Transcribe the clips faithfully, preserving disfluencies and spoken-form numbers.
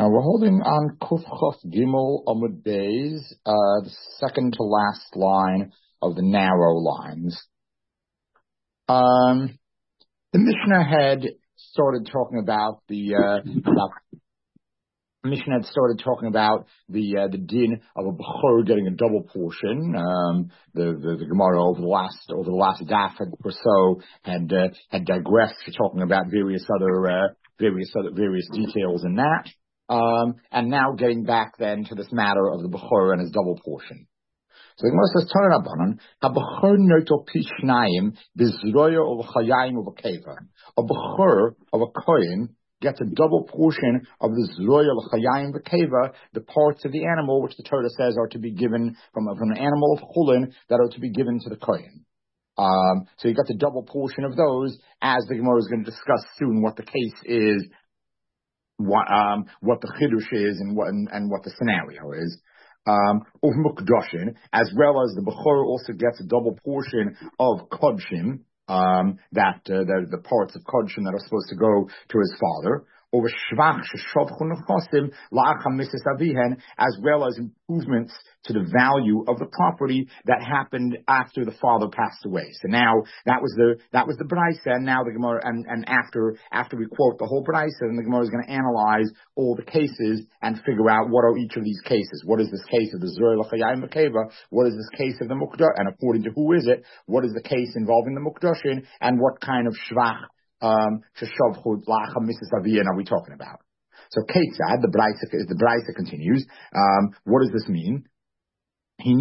Uh, we're holding on Kuf Chaf Gimel Amud Beis, uh, the second to last line of the narrow lines. Um, the Mishnah had started talking about the uh, about the Mishnah had started talking about the uh, the din of a bechor getting a double portion. Um, the, the the Gemara over the last over the last daf or so had uh, had digressed to talking about various other uh, various other various details in that. Um, and now getting back then to this matter of the bechor and his double portion. So the Gemara says, "Turn up on a bechor noto pishnayim bizroya of chayim of a keva. A bechor of a kohen gets a double portion of the zroya of chayim of a keva, the parts of the animal which the Torah says are to be given from from an animal of chulin that are to be given to the kohen. Um, so you got the double portion of those, as the Gemara is going to discuss soon what the case is." What um what the chidush is and what and, and what the scenario is, um of mukdashin, as well as the bechor also gets a double portion of kodshim, um that uh, the the parts of kodshim that are supposed to go to his father, over shvach sheshavchu nechasim la'acham mises avihen, as well as improvements to the value of the property that happened after the father passed away. So now that was the that was the Braisa, and now the Gemara and, and after after we quote the whole Braisa, then the Gemara is going to analyze all the cases and figure out what are each of these cases. What is this case of the Zroya l'chayim v'keva? What is this case of the Mukdash? And according to who is it? What is the case involving the Mukdashin? And what kind of shvach um sheshavchu la'acham mises avihen are we talking about? So Ketzad, the Braisa the Braisa continues. Um, what does this mean? If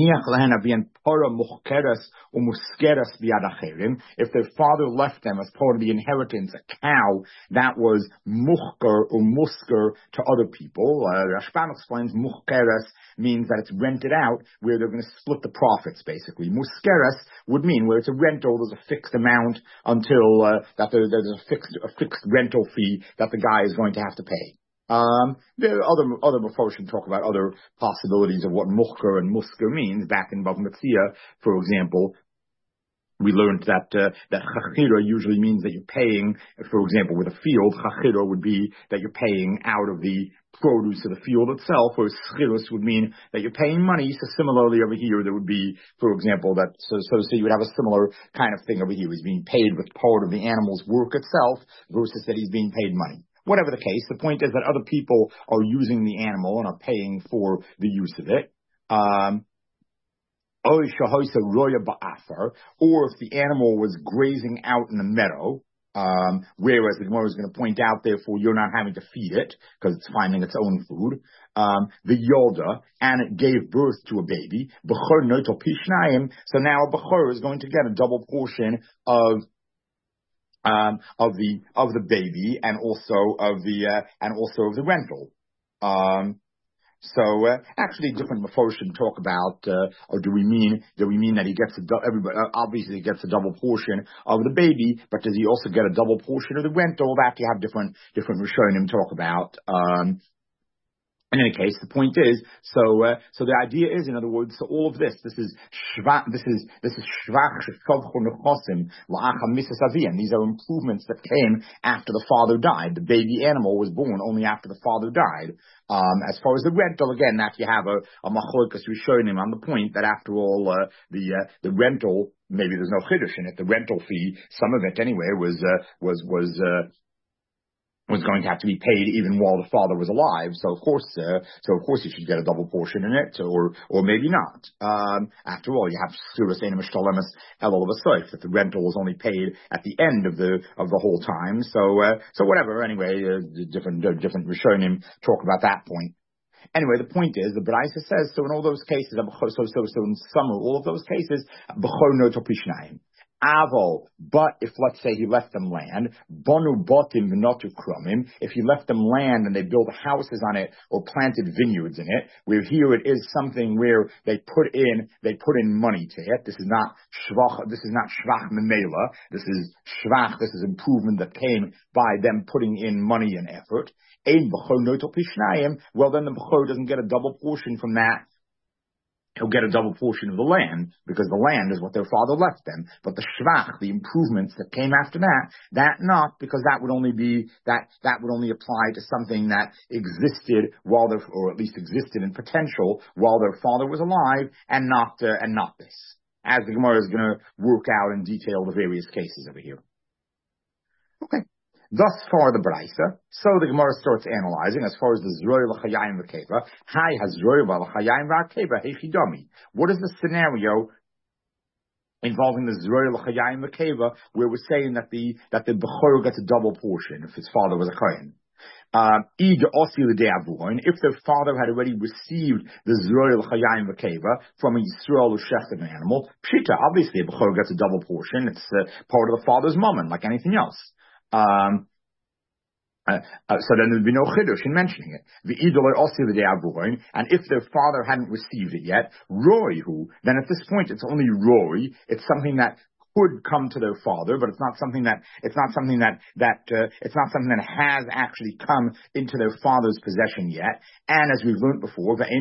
their father left them as part of the inheritance a cow that was muhker or musker to other people, uh, Rashbam explains muhkeres means that it's rented out where they're going to split the profits basically. Muskeres would mean where it's a rental, there's a fixed amount until uh, that there, there's a fixed a fixed rental fee that the guy is going to have to pay. Um, there are other, other Mefarshim talk about other possibilities of what muhker and musker means. Back in Bava Metzia, for example, we learned that, uh, that chachira usually means that you're paying, for example, with a field, chachira would be that you're paying out of the produce of the field itself, whereas schirus would mean that you're paying money. So similarly over here, there would be, for example, that, so, so, so you would have a similar kind of thing over here. He's being paid with part of the animal's work itself versus that he's being paid money. Whatever the case, the point is that other people are using the animal and are paying for the use of it. Um, or if the animal was grazing out in the meadow, um, whereas the Gemara is going to point out, therefore, you're not having to feed it because it's finding its own food. Um, the yolda, and it gave birth to a baby. Bechor noto pishnayim. So now a bechor is going to get a double portion of Um, of the of the baby and also of the uh, and also of the rental. Um, so uh, actually, different Mefarshim talk about, uh, or do we mean do we mean that he gets a du- everybody uh, obviously he gets a double portion of the baby, but does he also get a double portion of the rental? That you have different different Rishonim talk about. Um, In any case, the point is, so uh, so the idea is, in other words, so all of this, this is shvach, this is this is shvach sheshavchu nechasim la'acham mises avihen. These are improvements that came after the father died. The baby animal was born only after the father died. Um, as far as the rental, again, that you have a, a machlokas rishonim on the point that after all, uh, the uh, the rental, maybe there's no chiddush in it. The rental fee, some of it anyway, was uh, was was. Uh, was going to have to be paid even while the father was alive. So of course, uh, so of course he should get a double portion in it, or or maybe not. Um, after all, you have surah saying mishtalemus elul v'soif, that the rental was only paid at the end of the of the whole time. So uh, so whatever. Anyway, uh, different uh, different Rishonim talk about that point. Anyway, the point is, the Braisa says, so in all those cases, so so so in sum of all of those cases, bechor noto pishnayim. Avo, but if let's say he left them land, bonu botim v'notu krumim, if he left them land and they built houses on it or planted vineyards in it, where here it is something where they put in they put in money to it. This is not shvach. This is not shvach memela. This is shvach. This is improvement that came by them putting in money and effort. Ein b'chor noto pishnayim. Well, then the b'chor doesn't get a double portion from that he'll get a double portion of the land, because the land is what their father left them. But the shvach, the improvements that came after that, that not, because that would only be, that, that would only apply to something that existed while their, or at least existed in potential while their father was alive, and not, uh, and not this. As the Gemara is going to work out in detail the various cases over here. Okay. Thus far the Braisa. So the Gemara starts analyzing as far as the Zroy l'chayayim v'keva. Hi has Zroy l'chayayim v'keva hechidami. What is the scenario involving the Zroy l'chayayim v'keva where we're saying that the that the Bechor gets a double portion if his father was a Kohen? Um, if their father had already received the Zroy l'chayayim v'keva from a Yisrael who shechted an animal, Pshita, obviously a Bechor gets a double portion. It's uh, part of the father's mammon, like anything else. Um, uh, uh, so then there'd be no chidush in mentioning it. And if their father hadn't received it yet, roihu, then at this point it's only roi. It's something that could come to their father, but it's not something that it's not something that that uh, it's not something that has actually come into their father's possession yet. And as we've learned before, the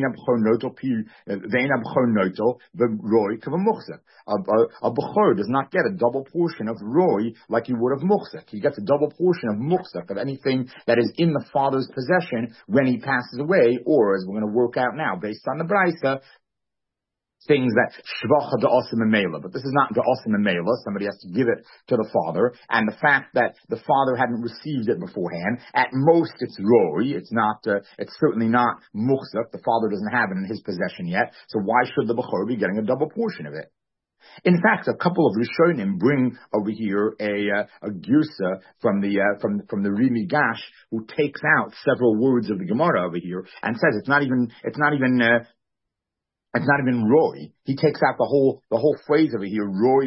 roy a bechor does not get a double portion of roy like he would of muchzak. He gets a double portion of muchzak, of anything that is in the father's possession when he passes away, or as we're going to work out now, based on the Braisa, things that shvacha da'asim emela, but this is not da'asim emela. Somebody has to give it to the father, and the fact that the father hadn't received it beforehand, at most it's roi. It's not. Uh, it's certainly not muchzak. The father doesn't have it in his possession yet. So why should the bechor be getting a double portion of it? In fact, a couple of Rishonim bring over here a uh, a girsa from the uh, from from the Rimi Gash, who takes out several words of the Gemara over here and says it's not even it's not even. Uh, It's not even Roy. He takes out the whole the whole phrase over here, Roy,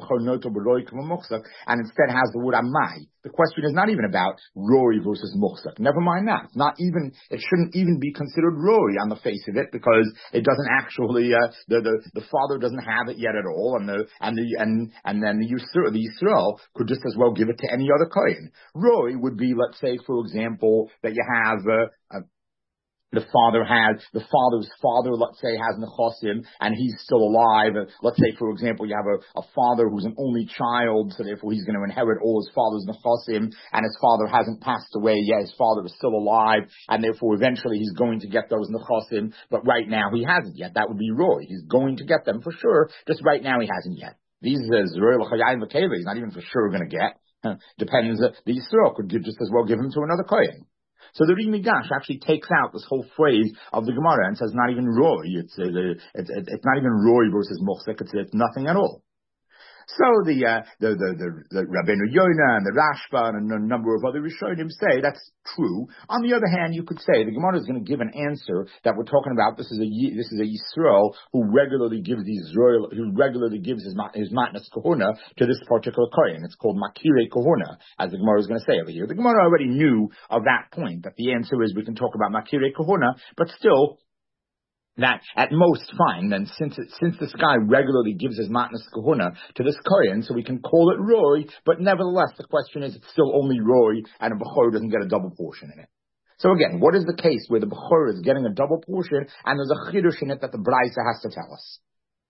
and instead has the word Amai. The question is not even about Roy versus Muchzak. Never mind that. It's not even, it shouldn't even be considered Roy on the face of it, because it doesn't actually, uh, the, the, the father doesn't have it yet at all, and the, and the, and, and then the Yisrael, the Yisrael could just as well give it to any other Kohen. Roy would be, let's say, for example, that you have, uh, a The father has, the father's father, let's say, has nechosim, and he's still alive. Let's say, for example, you have a, a father who's an only child, so therefore he's going to inherit all his father's nechosim, and his father hasn't passed away yet. His father is still alive, and therefore eventually he's going to get those nechosim, but right now he hasn't yet. That would be Roy. He's going to get them for sure, just right now he hasn't yet. These uh, Zroy l'chayayim v'keva, he's not even for sure going to get. Depends, uh, the Yisrael could give, just as well give him to another Kohen. So the Rimi Gash actually takes out this whole phrase of the Gemara and says not even Roy. It's uh, it's, it's not even Roy versus Muchzak. It's, it's nothing at all. So the, uh, the, the, the, the Rabbeinu Yonah and the Rashba and a number of other Rishonim say that's true. On the other hand, you could say the Gemara is going to give an answer that we're talking about. This is a, this is a Yisrael who regularly gives these Israel, who regularly gives his, his matnas kahuna to this particular Kohen. It's called Makirei Kahuna, as the Gemara is going to say over here. The Gemara already knew of that point, that the answer is we can talk about Makirei Kahuna, but still, that at most fine, then since it, since this guy regularly gives his matnas kahuna to this Kohen, so we can call it Roy, but nevertheless the question is it's still only Roy, and a Bechor doesn't get a double portion in it. So again, what is the case where the Bechor is getting a double portion and there's a chidush in it that the Braisa has to tell us?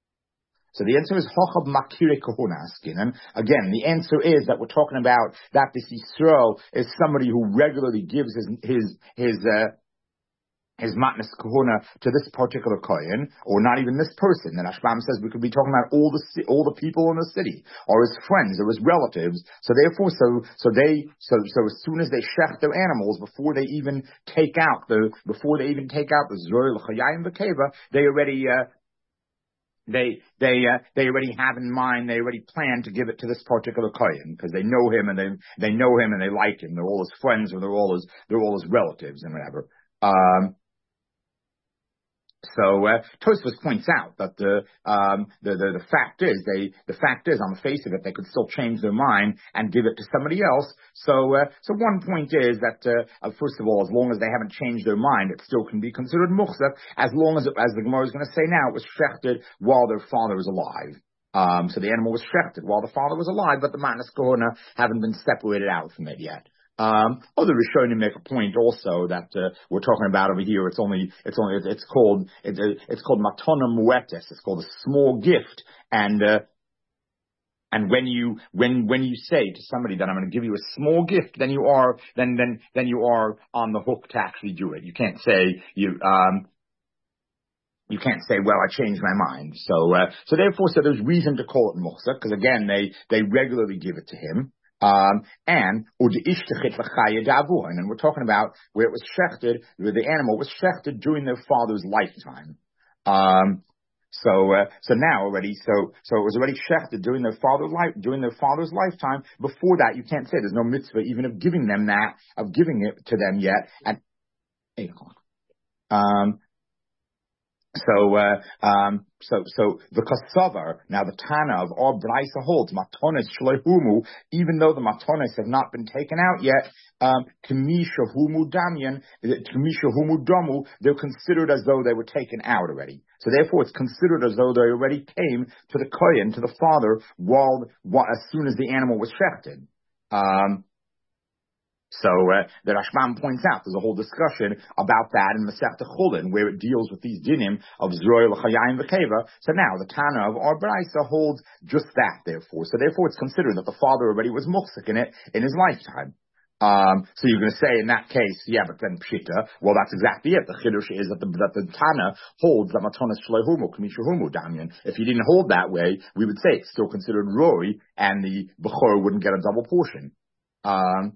So the answer is Hochab Makirei Kahuna Askinan. Again, the answer is that we're talking about that this Yisrael is somebody who regularly gives his his his uh his matnas kahuna to this particular Kohen, or not even this person. Then Ashbam says we could be talking about all the all the people in the city, or his friends, or his relatives. So therefore, so so they so so as soon as they shech their animals, before they even take out the before they even take out the Zroy l'chayayim v'keva, they already uh, they they uh, they already have in mind, they already plan to give it to this particular Kohen, because they know him and they they know him and they like him. They're all his friends, or they're all his they're all his relatives and whatever. Um, So uh, Tosfos points out that the, um, the the the fact is they the fact is on the face of it they could still change their mind and give it to somebody else. So uh, so one point is that uh, uh, first of all, as long as they haven't changed their mind, it still can be considered muchzak, as long as it, as the Gemara is going to say now, it was shechted while their father was alive. Um, so the animal was shechted while the father was alive, but the matnas kahuna haven't been separated out from it yet. Um, other Rishonim make a point also that uh, we're talking about over here. It's only, it's only, it's called, it, it's called matana muetes. It's called a small gift. And, uh, and when you, when, when you say to somebody that I'm going to give you a small gift, then you are, then, then, then you are on the hook to actually do it. You can't say you, um, You can't say, well, I changed my mind. So, uh, so therefore, so there's reason to call it muhsa, because again, they, they regularly give it to him. Um, and, and we're talking about where it was shechted, where the animal was shechted during their father's lifetime. Um, so, uh, so now already, so, so it was already shechted during their father's life, during their father's lifetime. Before that, you can't say there's no mitzvah even of giving them that, of giving it to them yet at eight o'clock. Um, So, uh, um, so, so the Kasavar, now the Tana of our Braisa holds, Matonis Shlehumu, even though the Matonis have not been taken out yet, um, Kamisha Humu Damyan, Kamisha Humu Damu, they're considered as though they were taken out already. So therefore it's considered as though they already came to the Kohen, to the father, while, while as soon as the animal was shechted. Um, So uh, the Rashbam points out there's a whole discussion about that in Masechta Chulin, where it deals with these dinim of Zroy l'chayayim v'keva. So now the Tana of our Braisa holds just that. Therefore, so therefore it's considered that the father already was muhsik in it in his lifetime. Um, so you're going to say in that case, yeah, but then pshita. Well, that's exactly it. The chiddush is that the that the Tana holds that matonas shleihumu kamishuhumu damyan. If he didn't hold that way, we would say it's still considered roy, and the bechor wouldn't get a double portion. Um,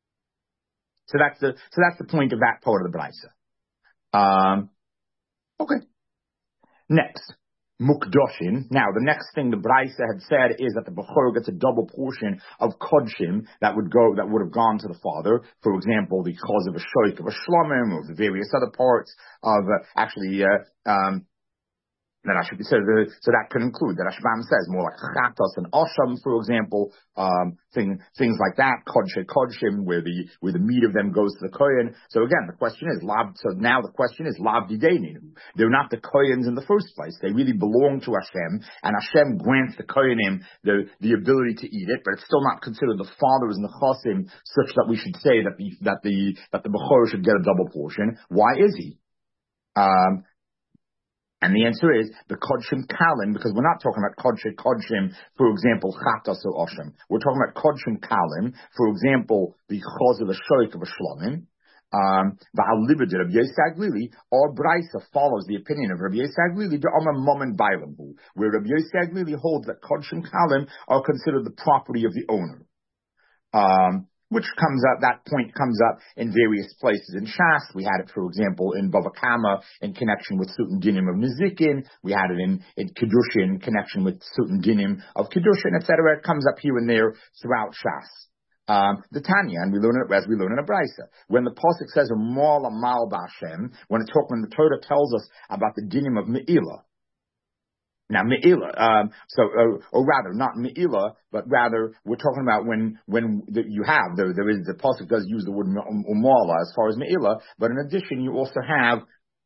So that's the, so that's the point of that part of the Braisa. Um, okay. Next. Mukdoshin. Now, the next thing the Braisa had said is that the Bechor gets a double portion of Kodshim that would go, that would have gone to the father. For example, the cause of a shoik of a shlomim, or the various other parts of, uh, actually, uh, um, That I should be, so, the, so that could include that Rashbam says more like chatos and osham, for example, um, thing, things like that, kodshe kodshim, where the where the meat of them goes to the kohen. So again, the question is lav. So now the question is lav dideinu. They're not the kohens in the first place. They really belong to Hashem, and Hashem grants the kohenim the the ability to eat it, but it's still not considered the fathers and the chosim such that we should say that the that the that the bechor should get a double portion. Why is he? Um, And the answer is the Kodshim Kalim, because we're not talking about Kodshim, Kodshim, for example, Chatas or Oshim. We're talking about Kodshim Kalim, for example, the Chos of a Shoik of a Shlomim. Um, Va'alibid Rabbi Yosef Glili, or Braisa follows the opinion of Rabbi Yosef Glili, the Omer Momen Bailamhu, where Rabbi Yosef Glili holds that Kodshim Kalim are considered the property of the owner. Um, Which comes up, that point comes up in various places in Shas. We had it, for example, in Bava Kama in connection with certain dinim of Nizikin. We had it in, in Kedushin in connection with certain dinim of Kedushin, et cetera. It comes up here and there throughout Shas. Um, the Tanya, and we learn it as we learn in a Braisa. When the Pasuk says, Mal Amal B'Hashem, when it talk, when the Torah tells us about the dinim of Me'ilah, Now, Me'ilah, um, so, uh, or rather, not Me'ilah, but rather, we're talking about when, when the, you have, there, there is, the Pasuk does use the word Umala as far as Me'ilah, but in addition, you also have,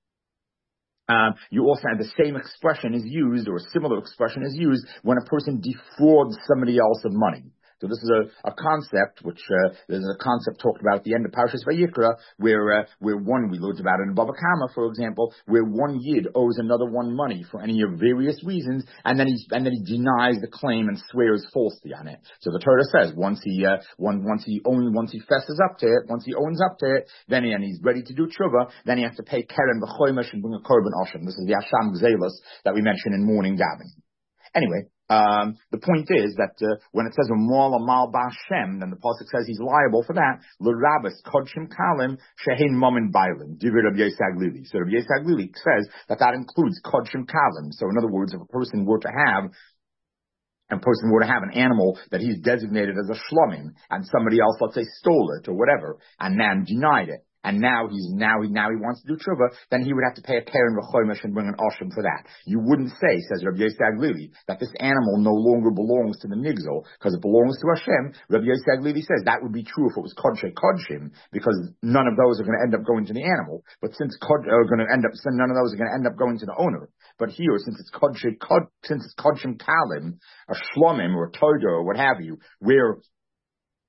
um, you also have the same expression is used, or a similar expression is used, when a person defrauds somebody else of money. So this is a, a concept, which, uh, there's a concept talked about at the end of Parashas Vayikra, where, uh, where one, we learned about it in Bava Kama, for example, where one Yid owes another one money for any of various reasons, and then he, and then he denies the claim and swears falsely on it. So the Torah says, once he, uh, one, once he owns, once he fesses up to it, once he owns up to it, then he, and he's ready to do tshuva, then he has to pay keren v'choymesh and bring a korban oshim. This is the Asham Gzelis that we mentioned in morning davening. Anyway, Um, the point is that uh, when it says Mal Amal B'Hashem, then the pasuk says he's liable for that. L'Rabbis Kodshim Kalim Shehin Momin Bailim Divir Rabbi Yosef Glili. So Rabbi Yosef Glili says that that includes Kodshim Kalim. So in other words, if a person were to have a person were to have an animal that he's designated as a shlomim, and somebody else, let's say, stole it or whatever, and then denied it, and now he's now he now he wants to do tshuva, then he would have to pay a keren v'choymesh and bring an oshim for that. You wouldn't say, says Rabbi Yosef Glili, that this animal no longer belongs to the migzol because it belongs to Hashem. Rabbi Yosef Glili says that would be true if it was kodshe kodshim, because none of those are going to end up going to the animal. But since kod are going to end up, none of those are going to end up going to the owner. But here, since it's kodshe kod, since it's kodshim kalim, a shlomim or a toido or what have you, where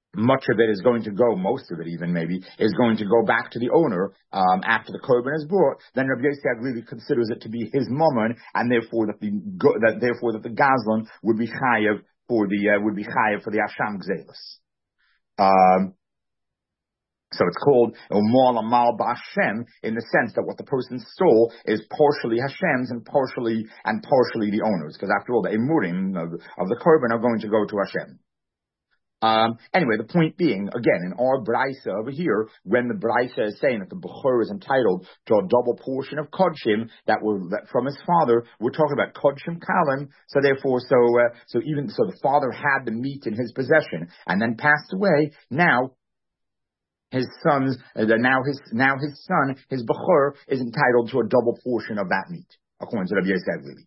much of it is going to go, most of it even maybe, is going to go back to the owner um, after the korban is brought, then Rabbi Yossi really considers it to be his mammon, and therefore that the that therefore that the gazlan would be chayav for the uh, would be chayav for the asham gzelis. Um, So it's called Umar Amal Ba'Hashem in the sense that what the person stole is partially Hashem's and partially and partially the owner's, because after all, the emurim of, of the korban are going to go to Hashem. Um, anyway, the point being, again, in our Braisa over here, when the Braisa is saying that the Bechor is entitled to a double portion of Kodshim that were that from his father, we're talking about Kodshim Kalim. So therefore, so uh, so even so, the father had the meat in his possession and then passed away. Now his sons, uh, now his now his son, his Bechor, is entitled to a double portion of that meat, according to Rabbi Yosef Levi.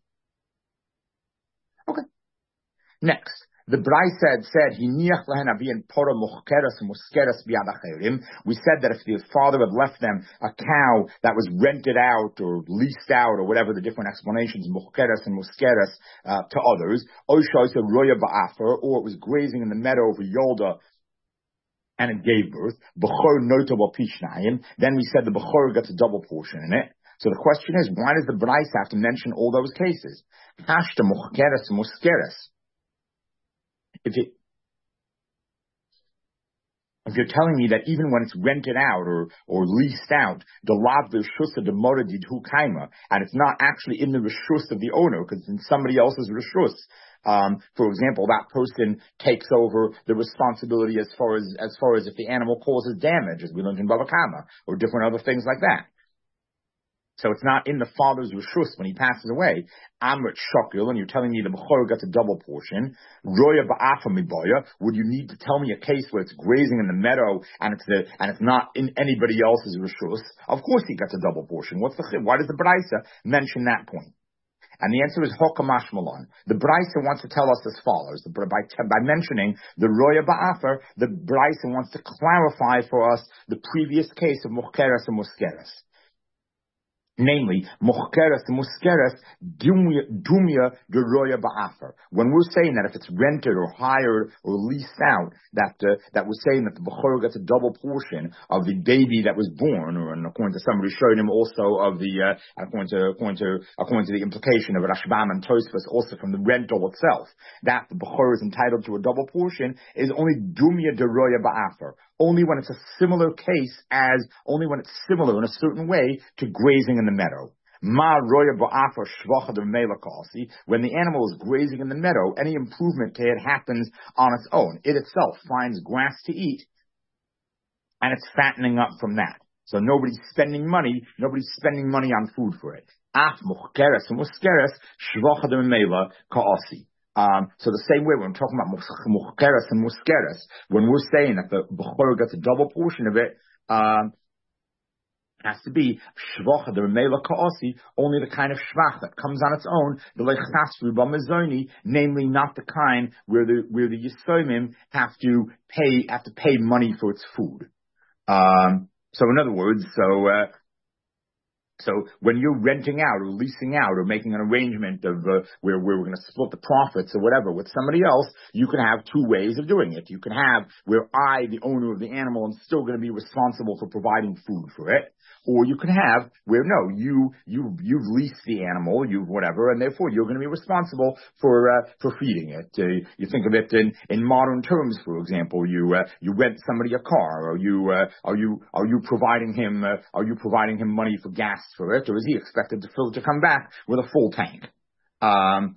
Okay. Next. The Braisa said, we said that if the father had left them a cow that was rented out or leased out or whatever the different explanations, muhkeres and muskeres, uh, to others, or it was grazing in the meadow of a yolda and it gave birth, then we said the Bechor gets a double portion in it. So the question is, why does the Braisa have to mention all those cases? Hashta muhkeres and muskeres. If, it, if you're telling me that even when it's rented out or, or leased out, the lav reshus of the mora didhu kaima, and it's not actually in the reshus of the owner because it's in somebody else's reshus. Um, for example, that person takes over the responsibility as far as as far as if the animal causes damage, as we learned in Bava Kama, or different other things like that. So it's not in the father's reshus when he passes away. Amrit shokil, and you're telling me the Bechor gets a double portion. Roya ba'afa miboya. Would you need to tell me a case where it's grazing in the meadow and it's the and it's not in anybody else's reshus? Of course he gets a double portion. What's the why does the Braisa mention that point? And the answer is Hokamash Malon. The Braisa wants to tell us as follows. The, by, by mentioning the Roya Ba'afer, the Braisa wants to clarify for us the previous case of Muhkeres and Muskeres. Namely, Muhkeres and Muskeres, Dumya de Roya Ba'afer. When we're saying that if it's rented or hired or leased out, that uh, that we're saying that the Bechor gets a double portion of the baby that was born, or and according to somebody showing him also of the, uh, according to according to according to the implication of Rashbam and Tosfos, also from the rental itself, that the Bechor is entitled to a double portion is only Dumya de Roya Ba'afer. Only when it's a similar case as, only when it's similar in a certain way to grazing in the meadow. Ma roya ba'afer shvacha de melakasi. When the animal is grazing in the meadow, any improvement to it happens on its own. It itself finds grass to eat, and it's fattening up from that. So nobody's spending money, nobody's spending money on food for it. Af muhkeres and muskeres shvacha de mela kaasi. Um, so the same way when we're talking about muhkeres and muskeres, when we're saying that the Bechor gets a double portion of it, um, has to be shvach the remela kaasi, only the kind of shvach that comes on its own, the lechasru b'mazoni, namely not the kind where the where the yisomim have to pay have to pay money for its food. Um, so in other words, so. Uh, So when you're renting out or leasing out or making an arrangement of uh, where, where we're going to split the profits or whatever with somebody else, you can have two ways of doing it. You can have where I, the owner of the animal, am still going to be responsible for providing food for it. Or you can have where, no, you, you, you've leased the animal, you've whatever, and therefore you're going to be responsible for, uh, for feeding it. Uh, you think of it in, in modern terms, for example, you, uh, you rent somebody a car, or you, uh, are you, are you providing him, uh, are you providing him money for gas for it, or is he expected to fill, to come back with a full tank? Um,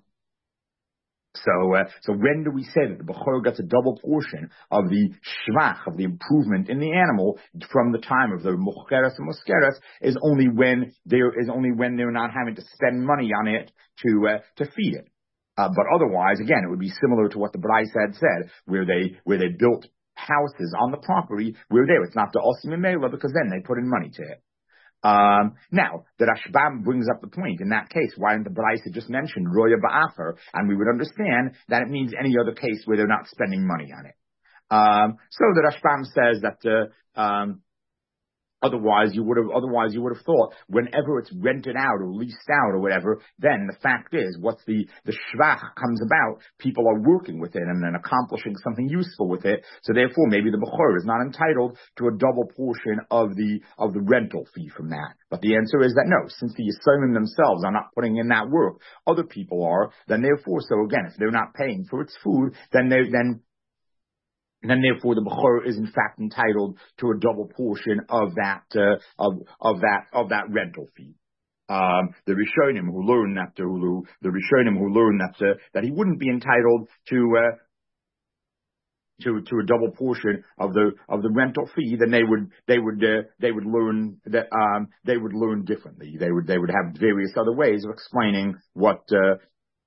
So, uh, so when do we say that the Bechor gets a double portion of the shvach, of the improvement in the animal from the time of the muhkeres and muskeres, is only when there is only when they're not having to spend money on it to uh, to feed it. Uh, but otherwise, again, it would be similar to what the Braisa had said, where they where they built houses on the property where there it's not the osim imela, because then they put in money to it. Um, now, the Rashbam brings up the point, in that case, why didn't the Braisa just mention Roya Ba'afer, and we would understand that it means any other case where they're not spending money on it. Um, so the Rashbam says that, uh, um, Otherwise, you would have, otherwise you would have thought whenever it's rented out or leased out or whatever, then the fact is, what's the, the shvach comes about, people are working with it and then accomplishing something useful with it. So therefore, maybe the bechor is not entitled to a double portion of the, of the rental fee from that. But the answer is that no, since the Yisomim themselves are not putting in that work, other people are, then therefore, so again, if they're not paying for its food, then they, then And then therefore the Bechor is in fact entitled to a double portion of that, uh, of, of that, of that rental fee. Um, the Rishonim who learn that, who, the Rishonim who learn that, uh, that he wouldn't be entitled to, uh, to, to a double portion of the, of the rental fee, then they would, they would, uh, they would learn that, um, they would learn differently. They would, they would have various other ways of explaining what, uh,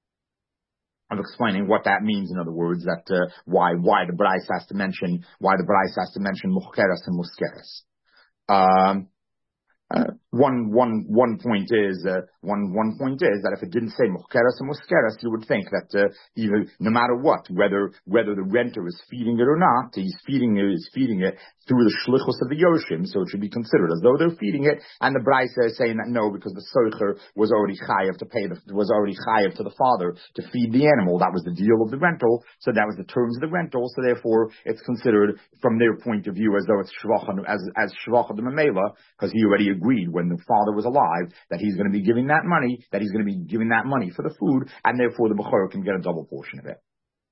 of explaining what that means. In other words, that uh, why why the Brais has to mention why the Brais has to mention muhkeres and muskeres. Um, Uh, one, one, one point is, uh, one, one point is that if it didn't say muhkeres and muskeres, you would think that, uh, even, no matter what, whether, whether the renter is feeding it or not, he's feeding it, he's feeding it through the shlichus of the yoshim, so it should be considered as though they're feeding it, and the Braisa is saying that no, because the soicher was already chayav to pay the, was already chayav to the father to feed the animal. That was the deal of the rental, so that was the terms of the rental, so therefore it's considered from their point of view as though it's shvach, as, as shvach of the memela, because he already agreed when the father was alive that he's going to be giving that money, that he's going to be giving that money for the food, and therefore the bechor can get a double portion of it.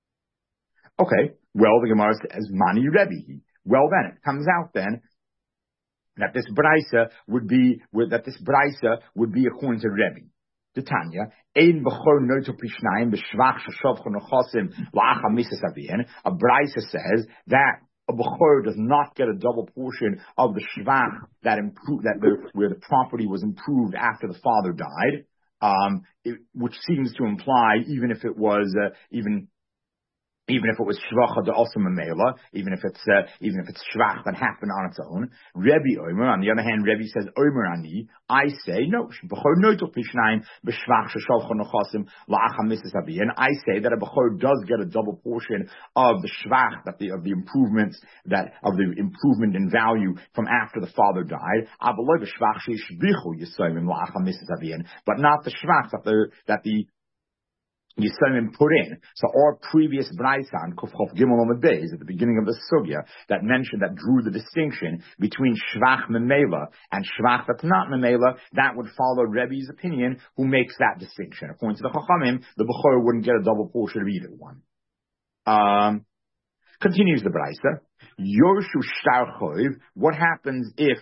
Okay, well, the Gemara says, Mani Rebbe. Well then, it comes out then that this Braisa would be, that this Braisa would be according to Rebbe. The Tanya, Ein bechor noto pishnayim b'shvach sheshav chonochosim la'acha misas avian. A Braisa says that a bechor does not get a double portion of the shvach that improved, that the, where the property was improved after the father died, um, it, which seems to imply even if it was uh, even. Even if it was shvacha de also memela, even if it's uh, even if it's shvach that happened on its own. Rebbe Omer, on the other hand, Rebbe says Omer ani. I say no. Bechor noto pishnayim b'shvach sheshav chonochosim la'acha misas avian. I say that a bechor does get a double portion of the shvach, that the of the improvements that of the improvement in value from after the father died. Avaloi b'shvach sheishvichu yisomim la'acha misas avian, but not the shvach that the that the Yisraelim put in. So our previous Braisa, Kuf Chof Gimel Amud Beis, at the beginning of the Sugya, that mentioned, that drew the distinction between Shvach Memela and Shvach that's not Memela, that would follow Rebbe's opinion, who makes that distinction. According to the Chachamim, the Bechor wouldn't get a double portion of either one. Um, continues the Braisa. Yorshu Shtar Choiv, what happens if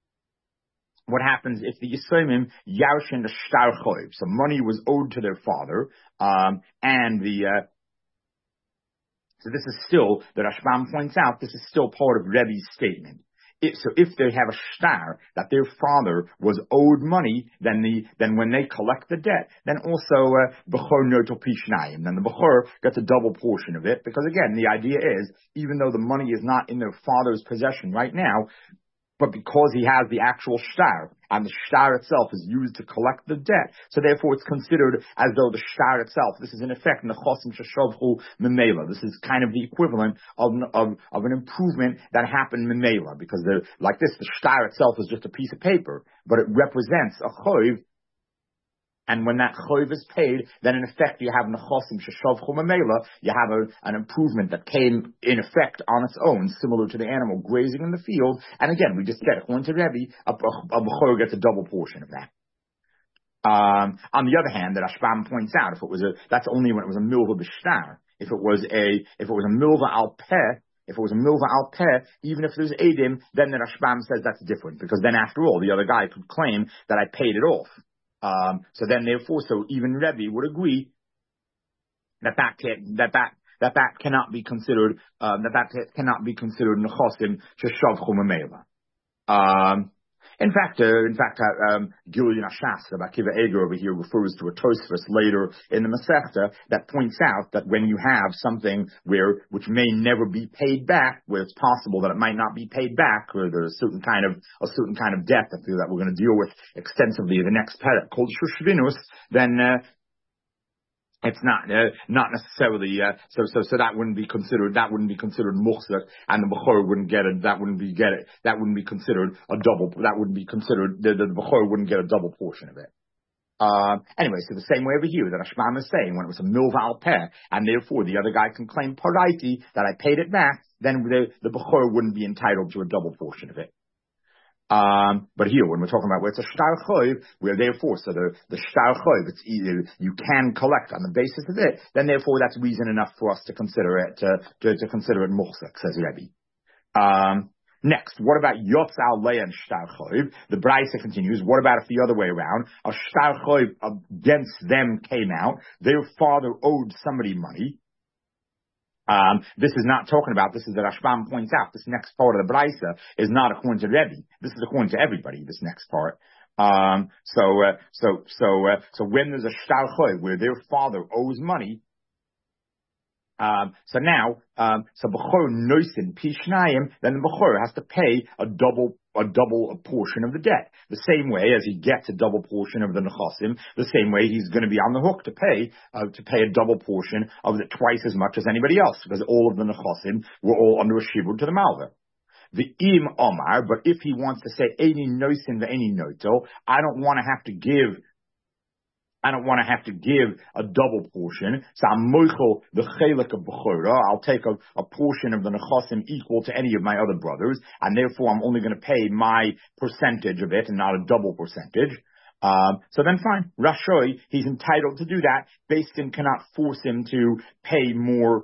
What happens if the Yisomim yarshin the shtar choiv? So money was owed to their father, um, and the, uh, so this is still, the Rashbam points out, this is still part of Rebbe's statement. If, so if they have a shtar that their father was owed money, then the, then when they collect the debt, then also, uh, bechor noto pishnayim, then the bechor gets a double portion of it, because again, the idea is, even though the money is not in their father's possession right now, but because he has the actual shtar, and the shtar itself is used to collect the debt, so therefore it's considered as though the shtar itself, this is in effect nechosim sheshavchu memela. This is kind of the equivalent of, of, of an improvement that happened memela, because the, like this, the shtar itself is just a piece of paper, but it represents a choiv. And when that choiv is paid, then in effect you have nechosim sheshavchu memela. You have a, an improvement that came in effect on its own, similar to the animal grazing in the field. And again, we just said, according to Rebbe, a, a, a bechor gets a double portion of that. Um, on the other hand, the Rashbam points out, if it was a, that's only when it was a milva b'shtar. If it was a, if it was a milva al peh, if it was a milva al peh, even if there's edim, then the Rashbam says that's different, because then after all, the other guy could claim that I paid it off. Um, so then therefore, so even Rebbe would agree that that can, that that, that that cannot be considered, um, that that cannot be considered nechosim sheshavchu memela. Um, in fact, uh, in fact, uh, um, Gilyon Ashas, Rabbi Akiva Eger over here refers to a Tosfos later in the Masechta that points out that when you have something where, which may never be paid back, where it's possible that it might not be paid back, or there's a certain kind of, a certain kind of debt that, that we're going to deal with extensively in the next parak called Shushvinus, then, uh, It's not, uh, not necessarily, uh, so, so, so that wouldn't be considered, that wouldn't be considered muhsar, and the Bechor wouldn't get it, that wouldn't be get it, that wouldn't be considered a double, that wouldn't be considered, the, the Bechor wouldn't get a double portion of it. Uh, anyway, so the same way over here that Ashbam is saying, when it was a milva al peh, and therefore the other guy can claim paraiti, that I paid it back, then the, the Bechor wouldn't be entitled to a double portion of it. Um, but here, when we're talking about where it's a shtar choiv, where therefore, so the, the shtar choiv, it's either, you can collect on the basis of it, then therefore that's reason enough for us to consider it, uh, to, to consider it muhsek, says Rebbe. Um, next, what about yotz al lei and shtar choiv? The Braisa continues, what about if the other way around? A shtar choiv against them came out, their father owed somebody money. Um, this is not talking about, this is that Rashbam points out, this next part of the Braisa is not according to Rebbe. This is according to everybody, this next part. Um, so, uh, so, so, uh, so when there's a shtar choiv where their father owes money, um, so now, um, so Bechor noisin pishnayim, then the Bechor has to pay a double, a double a portion of the debt. The same way as he gets a double portion of the nechasim, the same way he's going to be on the hook to pay, uh, to pay a double portion of it twice as much as anybody else, because all of the nechasim were all under a shibud to the malva. The im omar, but if he wants to say any noisin the any noto, I don't want to have to give I don't want to have to give a double portion. So I'm moichel the chelik of Bechora. I'll take a, a portion of the nechasim equal to any of my other brothers, and therefore I'm only going to pay my percentage of it and not a double percentage. Um, so then fine. Rashoi, he's entitled to do that. Beis Din cannot force him to pay more.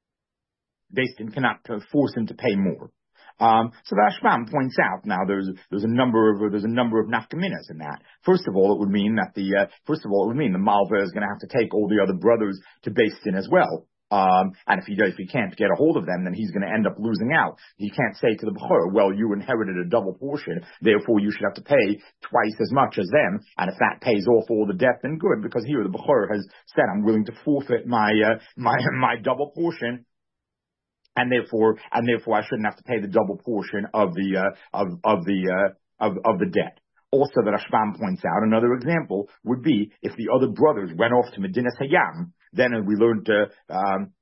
Beis Din cannot force him to pay more. Um, so the Rashbam points out now there's there's a number of there's a number of nafkaminas in that. First of all, it would mean that the uh, first of all it would mean the malva is going to have to take all the other brothers to Beis Din as well. Um, and if he does, if he can't get a hold of them, then he's going to end up losing out. He can't say to the Bechor, well, you inherited a double portion, therefore you should have to pay twice as much as them. And if that pays off all the debt, then good, because here the Bechor has said, I'm willing to forfeit my uh, my my double portion. And therefore, and therefore, I shouldn't have to pay the double portion of the uh, of of the uh, of of the debt. Also, the Rashbam points out another example would be if the other brothers went off to Medinas Hayam, then as we learned, uh, um,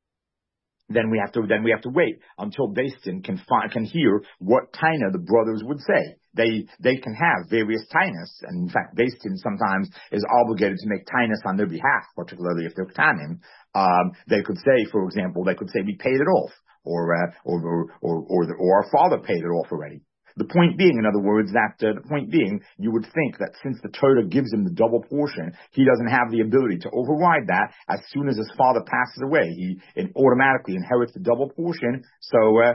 then we have to then we have to wait until Beis Din can find, can hear what taina the brothers would say. They they can have various tainas, and in fact, Beis Din sometimes is obligated to make tainas on their behalf, particularly if they're tanim. Um, they could say, for example, they could say we paid it off, or uh, or or or or, the, or our father paid it off already. The point being, in other words, that uh, the point being, you would think that since the Torah gives him the double portion, he doesn't have the ability to override that. As soon as his father passes away, he it automatically inherits the double portion. So. Uh,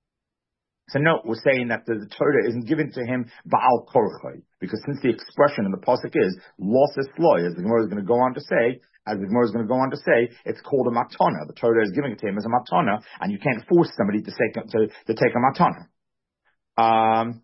So no, we're saying that the, the Torah isn't given to him ba'al korchai, because since the expression in the pasuk is losses loy, as the Gemara is going to go on to say, as the Gemara is going to go on to say, it's called a matana. The Torah is giving it to him as a matana, and you can't force somebody to take to, to take a matana. Um.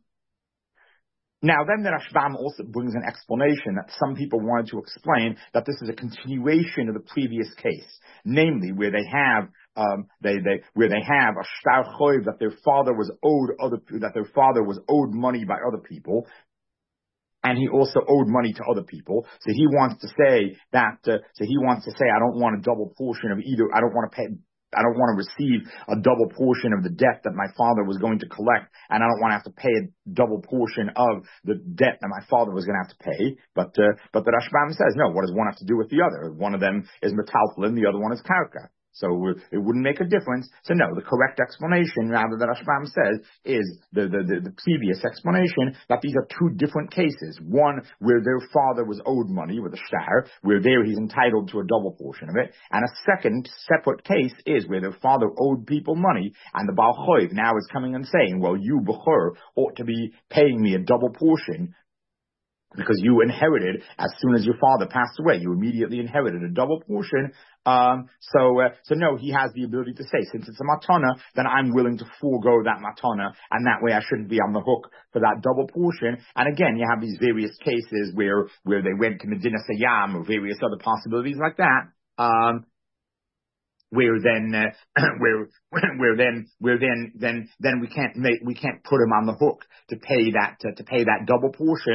Now, then the Rashbam also brings an explanation that some people wanted to explain that this is a continuation of the previous case, namely where they have um, they they where they have a shtar choiv that their father was owed other that their father was owed money by other people, and he also owed money to other people. So he wants to say that. Uh, so he wants to say, I don't want a double portion of either. I don't want to pay. I don't want to receive a double portion of the debt that my father was going to collect, and I don't want to have to pay a double portion of the debt that my father was going to have to pay. But uh, but the Rashbam says, no, what does one have to do with the other? One of them is metaltalin, the other one is karka. So it wouldn't make a difference. So no, the correct explanation, rather that Rashbam says, is the, the, the, the previous explanation that these are two different cases. One where their father was owed money with a shtar, where there he's entitled to a double portion of it. And a second separate case is where their father owed people money, and the Baal Choiv now is coming and saying, well, you, Bechor, ought to be paying me a double portion, because you inherited, as soon as your father passed away, you immediately inherited a double portion. Um, so, uh, so no, he has the ability to say, since it's a matana, then I'm willing to forego that matana, and that way I shouldn't be on the hook for that double portion. And again, you have these various cases where, where they went to Medinas Hayam or various other possibilities like that. Um, where then, uh, where, where then, where then, then, then we can't make, we can't put him on the hook to pay that, to, to pay that double portion.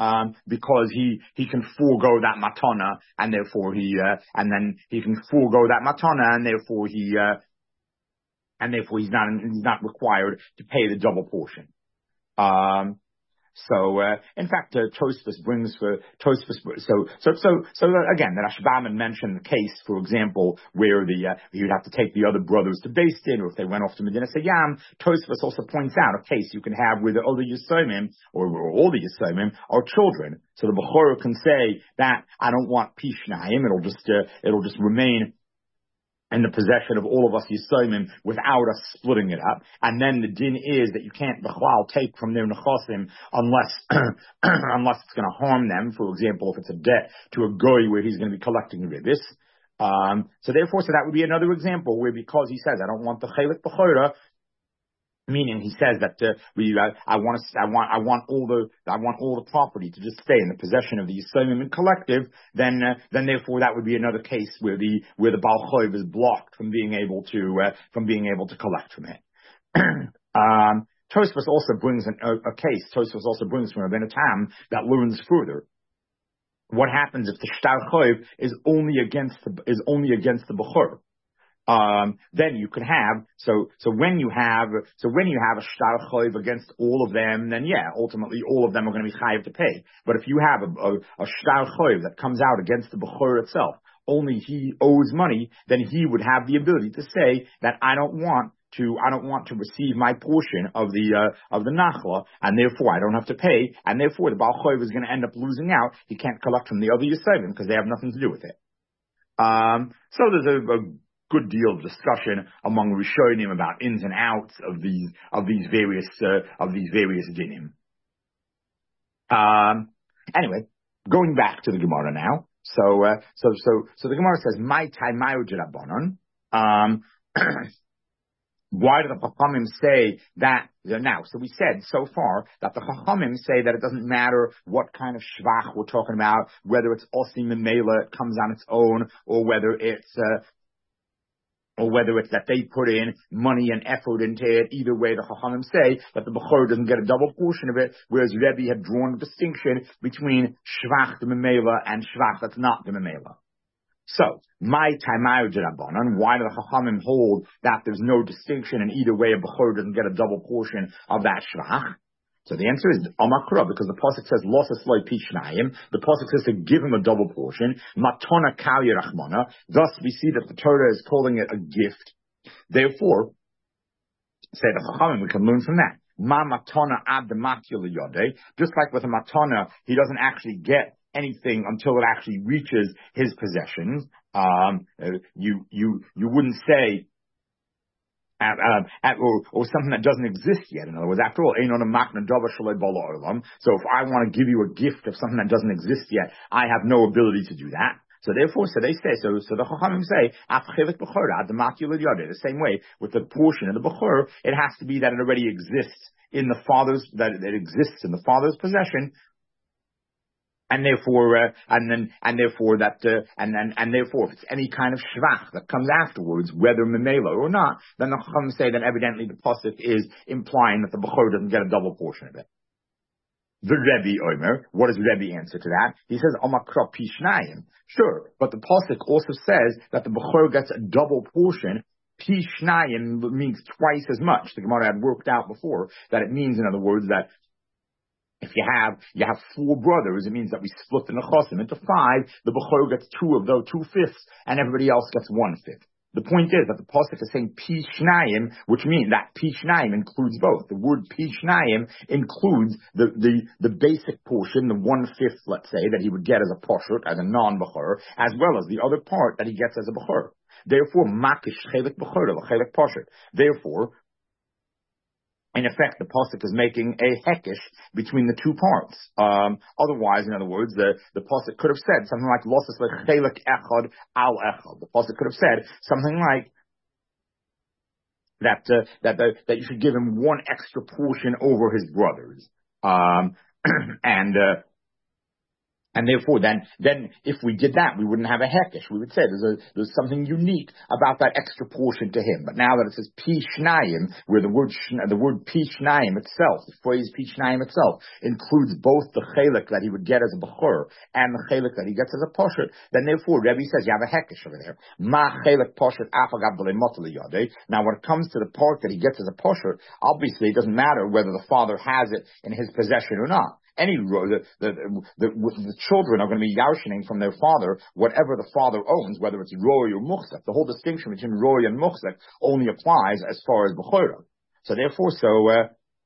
Um, because he, he can forego that matana, and therefore he, uh, and then he can forego that matana, and therefore he, uh, and therefore he's not, he's not required to pay the double portion. Um, so, uh, in fact, uh, Tosfos brings for, Tosfos, so, so, so, so uh, again, the Rashbam mentioned the case, for example, where the, uh, you'd have to take the other brothers to Beis Din, or if they went off to Medina Sayyam. Tosfos also points out a case you can have where the other Yisomim, or, or all the Yisomim, are children. So the Bechorah can say that I don't want Pishnayim, it'll just, uh, it'll just remain in the possession of all of us Yisomim without us splitting it up. And then the din is that you can't b'chlal take from their nechosim unless, unless it's going to harm them. For example, if it's a debt to a goy where he's going to be collecting ribbis. Um, so therefore, so that would be another example where because he says, I don't want the chelik b'chora, meaning he says that uh, we, uh, I want to, I want, I want all the, I want all the property to just stay in the possession of the Yisomim and collective. Then, uh, then therefore that would be another case where the where the Baal Choiv is blocked from being able to uh, from being able to collect from it. um, Tosfos also brings an, a, a case. Tosfos also brings from Rabbeinu Tam that learns further. What happens if the Shtar Choiv is only against the, is only against the Bechor? Um, then you can have, so, so when you have, so when you have a shtar choiv against all of them, then yeah, ultimately all of them are going to be chayiv to pay. But if you have a, a, a shtar choiv that comes out against the bechor itself, only he owes money, then he would have the ability to say that I don't want to, I don't want to receive my portion of the, uh, of the nachla, and therefore I don't have to pay, and therefore the Baal Choiv is going to end up losing out. He can't collect from the other Yisayim because they have nothing to do with it. Um, so there's a, a good deal of discussion among Rishonim about ins and outs of these of these various uh, of these various dinim. Um, anyway, going back to the Gemara now. So uh, so so so the Gemara says, "My taimayu jerabanan." Um, why do the Chachamim say that now? So we said so far that the Chachamim say that it doesn't matter what kind of shvach we're talking about, whether it's osim memela, it comes on its own, or whether it's uh, or whether it's that they put in money and effort into it. Either way, the Chachamim say that the Bechor doesn't get a double portion of it, whereas Rebbe had drawn a distinction between Shvach the Memela and Shvach that's not the Memela. So, my Taimayu Jerabanan, why do the Chachamim hold that there's no distinction and either way a Bechor doesn't get a double portion of that Shvach? So the answer is Amakra, because the pasuk says Losas loy pishnayim. The pasuk says to give him a double portion. Matona kal yerachmana. Thus we see that the Torah is calling it a gift. Therefore, say the Chachamim, we can learn from that. Ma matona ad demakil yodei. Just like with a matona, he doesn't actually get anything until it actually reaches his possessions. Um, you you you wouldn't say. At, uh, at, or, or something that doesn't exist yet. In other words, after all, ain't on a makna dava shalei bala olam. So if I want to give you a gift of something that doesn't exist yet, I have no ability to do that. So therefore, so they say, so, so the Chachamim say, the same way with the portion of the Bechor, it has to be that it already exists in the father's, that it exists in the father's possession. And therefore, uh, and then, and therefore that, uh, and and and therefore, if it's any kind of shvach that comes afterwards, whether memela or not, then the Chacham say that evidently the pasuk is implying that the Bechor doesn't get a double portion of it. The Rebbe Omer, what does Rebbe answer to that? He says, Omakra pishnayim. Sure, but the pasuk also says that the Bechor gets a double portion. Pishnayim means twice as much. The Gemara had worked out before that it means, in other words, that if you have, you have four brothers, it means that we split the nechosim into five, the Bechor gets two of those, two fifths, and everybody else gets one fifth. The point is that the pasuk is saying pishnayim, which means that pishnayim includes both. The word pishnayim includes the, the, the basic portion, the one fifth, let's say, that he would get as a poshut, as a non-Bechor, as well as the other part that he gets as a Bechor. Therefore, makish chelik Bechor, chelik poshut. Therefore, in effect, the pasuk is making a hekish between the two parts. Um, otherwise, in other words, the, the pasuk could have said something like losas lechelik echad al echad. The pasuk could have said something like that uh, that the, that you should give him one extra portion over his brothers. Um, and uh, And therefore, then, then if we did that, we wouldn't have a hekesh. We would say there's a, there's something unique about that extra portion to him. But now that it says pi shnayim, where the word the word pi shnayim itself, the phrase pi shnayim itself, includes both the chelik that he would get as a bechor and the chelik that he gets as a poshet, then therefore Rebbe says you have a hekesh over there. Ma chelik poshet afagav b'le motli yodei. Now, when it comes to the part that he gets as a poshet, obviously it doesn't matter whether the father has it in his possession or not. Any the, the the the children are going to be yarshining from their father whatever the father owns, whether it's roy or muchzek. The whole distinction between roy and muchzek only applies as far as bechora. So therefore, so. Uh,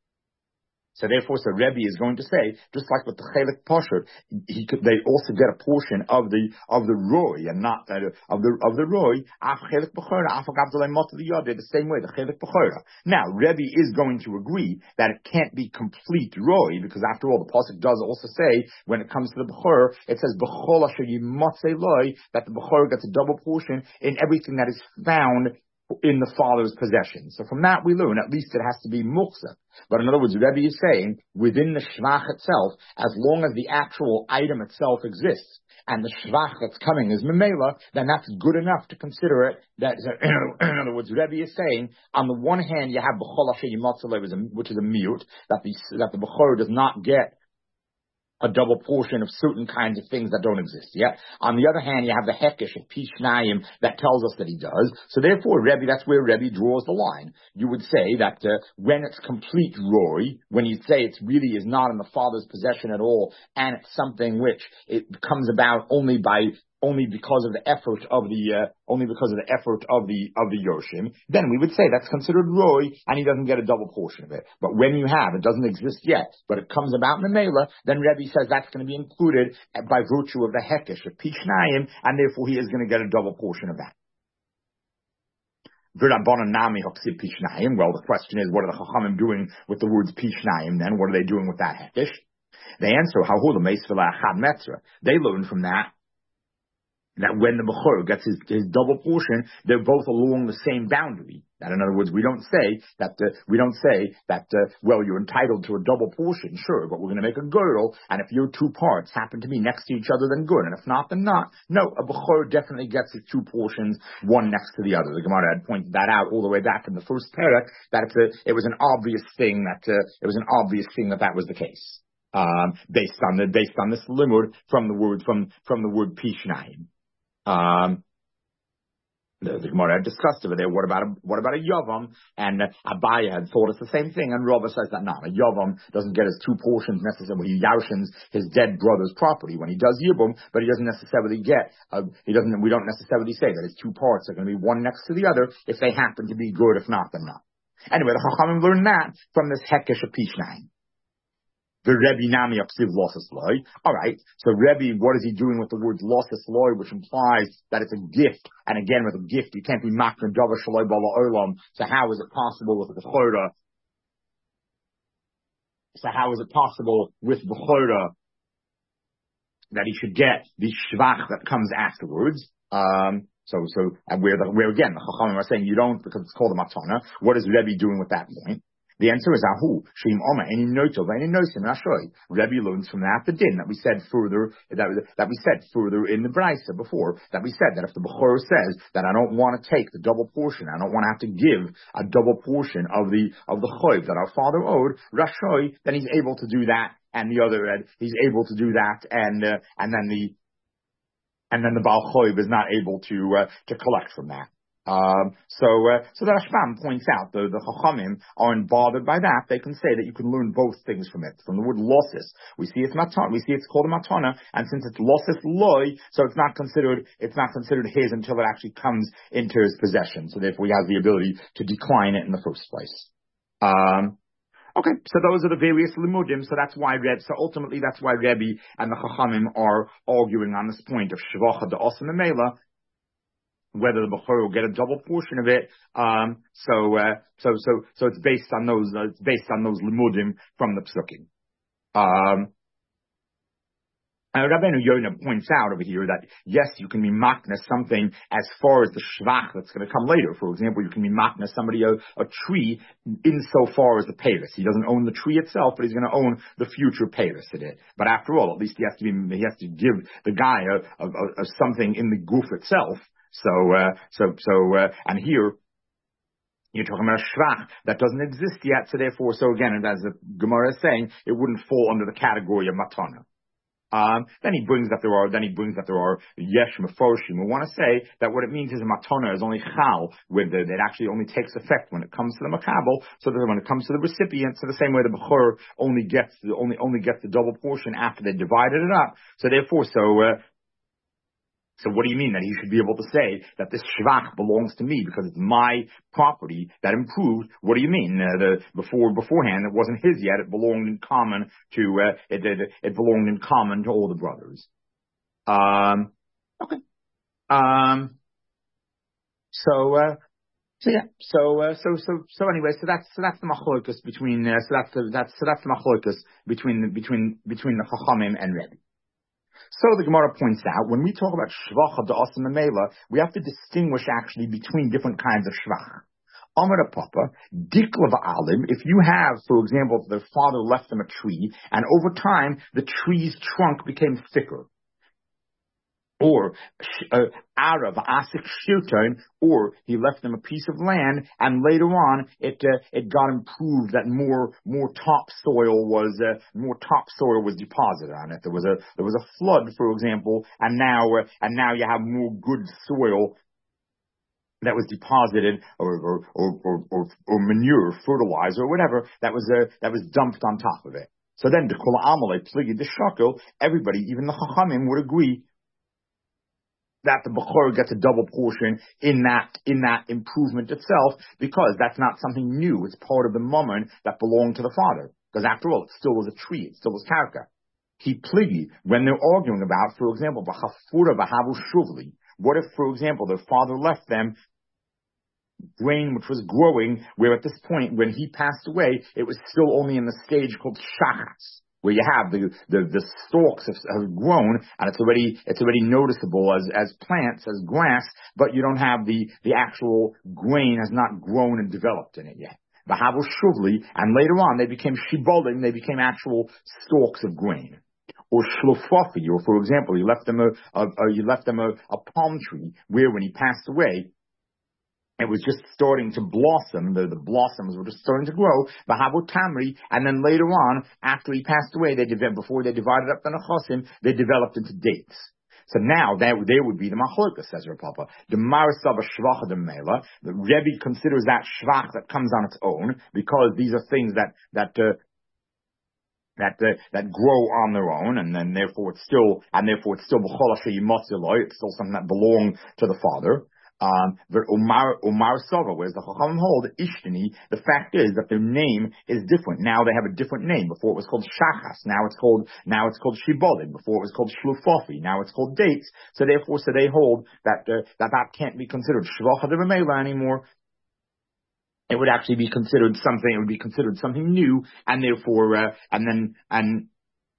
So therefore, so Rebbe is going to say, just like with the chelik posher, he could, they also get a portion of the of the roy and not that of the of the roy. Af chelik bechora, af agavdalei mot liyodeh, the same way the chelik bechora. Now, Rebbe is going to agree that it can't be complete roy because after all, the pasuk does also say when it comes to the bechor, it says bechol asher yimotzei loy, that the bechor gets a double portion in everything that is found in the father's possession. So from that we learn at least it has to be muhsek. But in other words, Rebbe is saying within the shvach itself, as long as the actual item itself exists and the shvach that's coming is memela, then that's good enough to consider it. That in other words, Rebbe is saying on the one hand you have b'chol asher yimatzaleh, which is a miyut, that the that the bechor does not get a double portion of certain kinds of things that don't exist. Yeah. On the other hand, you have the hekesh of Pishnayim that tells us that he does. So therefore, Rebbe, that's where Rebbe draws the line. You would say that uh, when it's complete roy, when you say it really is not in the father's possession at all, and it's something which it comes about only by only because of the effort of the uh, only because of the effort of the of the Yoshim, then we would say that's considered roy, and he doesn't get a double portion of it. But when you have it doesn't exist yet, but it comes about in the Mela, then Rebbe says that's going to be included by virtue of the hekesh of Pishnayim, and therefore he is going to get a double portion of that. Well, the question is, what are the Chachamim doing with the words Pishnayim then? What are they doing with that hekesh? They answer, they learn from that that when the Bechor gets his, his double portion, they're both along the same boundary. That, in other words, we don't say that, uh, we don't say that, uh, well, you're entitled to a double portion, sure, but we're going to make a girdle, and if your two parts happen to be next to each other, then good, and if not, then not. No, a Bechor definitely gets his two portions, one next to the other. The Gemara had pointed that out all the way back in the first parak, that it's a, it was an obvious thing that, uh, it was an obvious thing that that was the case. Um, based on the, based on this limud from the word, from, from the word Pishnayim. Um, the, the Gemara had discussed over there. What about a, what about a Yavam? And uh, Abaya had thought it's the same thing, and Rava says that no, a Yavam doesn't get his two portions necessarily. He yaushins his dead brother's property when he does Yibum, but he doesn't necessarily get. Uh, he doesn't. We don't necessarily say that his two parts are going to be one next to the other if they happen to be good. If not, then not. Anyway, the Chachamim learned that from this Hekesh of Pishnayim. The Rebbe Nami Apsiv Losses Loy. All right. So Rebbe, what is he doing with the words Losses Loy, which implies that it's a gift? And again, with a gift, you can't be Makna Dava Shaloi Bala Olam. So how is it possible with the Bechora? So how is it possible with Bechora that he should get the Shvach that comes afterwards? Um, so, so, and where the, where again, the Chachamim are saying you don't because it's called a Matana. What is Rebbe doing with that point? The answer is Ahu, Shim Oma, any noto, any nosim, Ashoi. Rebbe learns from that the din that we said further, that, that we said further in the Brisa before, that we said that if the Bechor says that I don't want to take the double portion, I don't want to have to give a double portion of the, of the choiv that our father owed, Rashoi, then he's able to do that, and the other, uh, he's able to do that, and, uh, and then the, and then the Baal Choiv is not able to, uh, to collect from that. Um, so, uh, so the Rashbam points out the, the Chachamim aren't bothered by that. They can say that you can learn both things from it. From the word losses, we see it's matana, we see it's called a matana, and since it's losses loy, so it's not considered, it's not considered his until it actually comes into his possession. So therefore he has the ability to decline it in the first place. Um, Okay, so those are the various limudim. So that's why Rebbe. So ultimately, that's why Rebbe and the Chachamim are arguing on this point of shvacha de osim memela, whether the Bechor will get a double portion of it. Um, so, uh, so, so, so it's based on those. Uh, it's based on those limudim from the psukim. Um, And Rabbeinu Yonah points out over here that, yes, you can be makna something as far as the shvach that's going to come later. For example, you can be makna somebody a, a tree insofar as the payros. He doesn't own the tree itself, but he's going to own the future payros in it. But after all, at least he has to be, he has to give the guy a, a, a, a something in the goof itself. So, uh, so, so, uh, and here, you're talking about a shvach that doesn't exist yet. So therefore, so again, as the Gemara is saying, it wouldn't fall under the category of matana. Um, then he brings that there are, then he brings that there are yesh meforshim who want to say that what it means is a matana is only chal, with the, it actually only takes effect when it comes to the makabel, so that when it comes to the recipient, so the same way the bechor only gets the, only, only gets the double portion after they divided it up. So therefore, so, uh, So what do you mean that he should be able to say that this shvach belongs to me because it's my property that improved? What do you mean? Uh, the, before, beforehand, it wasn't his yet. It belonged in common to, uh, it, it, it belonged in common to all the brothers. Um, okay. Um, so, uh, so yeah, so, uh, so, so, so anyway, so that's, so that's the machlokas between, uh, so that's the, that's, so that's the machlokas between, between, between the Chachamim and Rebbe. So the Gemara points out, when we talk about shvacha da'asim memela, we have to distinguish actually between different kinds of shvach. Amar Papa, dikla va'alim, if you have, for example, the father left them a tree, and over time, the tree's trunk became thicker. Or uh, Arav Asik Shirtain, or he left them a piece of land, and later on it uh, it got improved that more more topsoil was uh, more topsoil was deposited on it. There was a there was a flood, for example, and now uh, and now you have more good soil that was deposited, or or or or, or, or manure, fertilizer, or whatever that was uh, that was dumped on top of it. So then the Kol Amalei Pligi the Shakel, everybody, even the Chachamim, would agree that the bechor gets a double portion in that in that improvement itself, because that's not something new. It's part of the mammon that belonged to the father. Because after all, it still was a tree. It still was karka. He pligi, when they're arguing about, for example, b'chafura b'havu shuvli. What if, for example, their father left them grain which was growing, where at this point, when he passed away, it was still only in the stage called shachas, where you have the, the, the stalks have, have grown, and it's already, it's already noticeable as, as plants, as grass, but you don't have the, the actual grain has not grown and developed in it yet. V'havu shuvli, and later on they became shibolim, they became actual stalks of grain. Or shlofafi, or for example, you left them a, a, a you left them a, a palm tree, where when he passed away, it was just starting to blossom. The, the blossoms were just starting to grow. V'havu tamri, and then later on, after he passed away, they developed, before they divided up the nechasim, they developed into dates. So now that they would be the machlokas, says Rav Papa. The marisava shvacha de mela. The Rebbe considers that shvach that comes on its own, because these are things that that. Uh, that uh, that grow on their own, and then therefore it's still and therefore it's still b'chol asher yimatziloi. It's still something that belonged to the father. Um, but Umar, Umar Sava, whereas the Chachamim hold, Ishtani, the fact is that their name is different. Now they have a different name. Before it was called Shachas. Now it's called, now it's called Shibolim. Before it was called Shlufofi. Now it's called dates. So therefore, so they hold that, uh, that that can't be considered Shvacha de Memela anymore. It would actually be considered something, it would be considered something new, and therefore, uh, and then, and,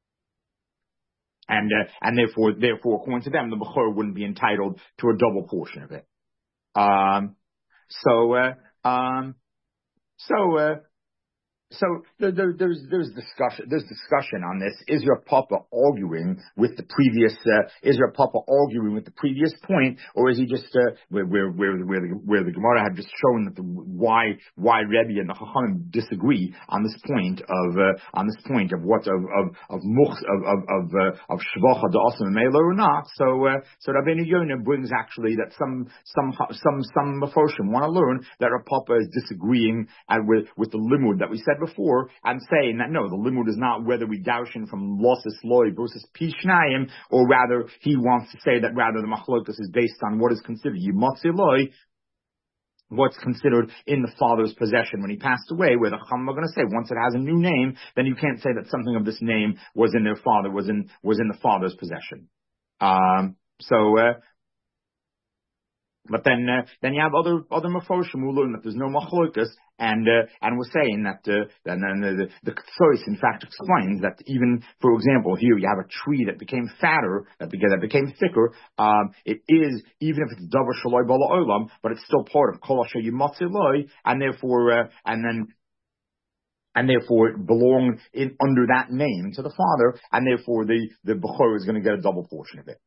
and, uh, and therefore, therefore, according to them, the Bechor wouldn't be entitled to a double portion of it. Um, so, uh, um, so, uh, so there, there, there's there's discussion there's discussion on this. Is Rav Papa arguing with the previous? Uh, is Rav Papa arguing with the previous point, or is he just uh, where where where where the, where the Gemara had just shown that the why why Rebbe and the Chachamim disagree on this point of uh, on this point of what of of of much of of of uh, of shvacha da'asim memela or not? So uh, so Rabbeinu Yonah brings actually that some some some some Meforshim want to learn that Rav Papa is disagreeing uh, with with the limud that we said before, and saying that no, the limud is not whether we daushin from losis loy versus pishnayim, or rather he wants to say that rather the machlokas is based on what is considered yimatzi loy, what's considered in the father's possession when he passed away, where the Chacham are going to say once it has a new name, then you can't say that something of this name was in their father, was in was in the father's possession. Um, so. Uh, But then, uh, then you have other other mafoshim who learn that there's no machlokas, and uh, and we're saying that, uh, and then the the Ketzois in fact explains that even, for example, here you have a tree that became fatter, that became that became thicker. Um, it is, even if it's davar shaloi bala olam, but it's still part of kol asher yimatzeh loi, and therefore, uh, and then. And therefore, it belonged in under that name to the father, and therefore the the bechor is going to get a double portion of it.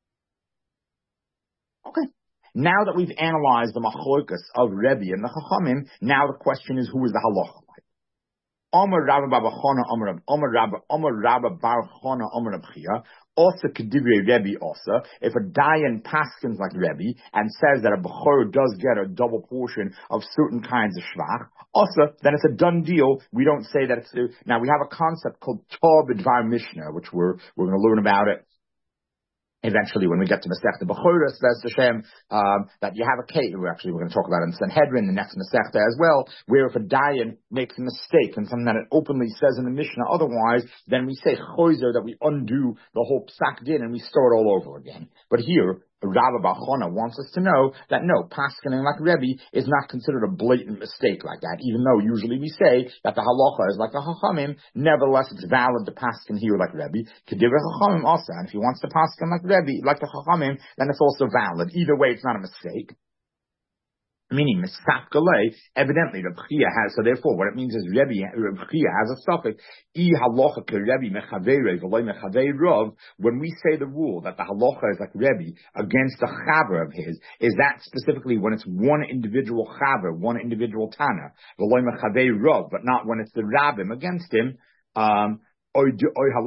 Okay. Now that we've analyzed the machlokas of Rebbe and the Chachamim, now the question is, who is the halacha like? Amar Rabba Bar Chana, Amar Amar Rabba Amar Rabba Bar Chana, Amar Abchia. Also, Kedivrei Rebbe also, if a dayan paskins like Rebbe and says that a bechor does get a double portion of certain kinds of shvach, also, then it's a done deal. We don't say that it's, a, now we have a concept called Tov B'Dvar Mishnah, which we're, we're going to learn about it eventually when we get to Masechta Bechoros, that's Hashem, um, that you have a case, we're actually, we're going to talk about it in Sanhedrin, the next Masechta as well, where if a dayan makes a mistake and something that it openly says in the Mishnah otherwise, then we say choizer, that we undo the whole psak din and we start all over again. But here, Rabba Bar Chana wants us to know that no, paskining like Rebbe is not considered a blatant mistake like that, even though usually we say that the halacha is like the Chachamim. Nevertheless, it's valid to paskin here like Rebbe. Kedivrei Chachamim also, and if he wants to paskin like Rebbe, like the Chachamim, then it's also valid. Either way, it's not a mistake. Meaning, Misaf Galei, evidently, Reb Chia has, so therefore, what it means is Rebbe, Reb Chia has a suffix, I halacha ke Rebbe mechavei v'loi mechavei rov. When we say the rule that the halacha is like Rebbe against a chaver of his, is that specifically when it's one individual chaver, one individual tana, v'loi mechavei rov, but not when it's the rabbim against him, um, or maybe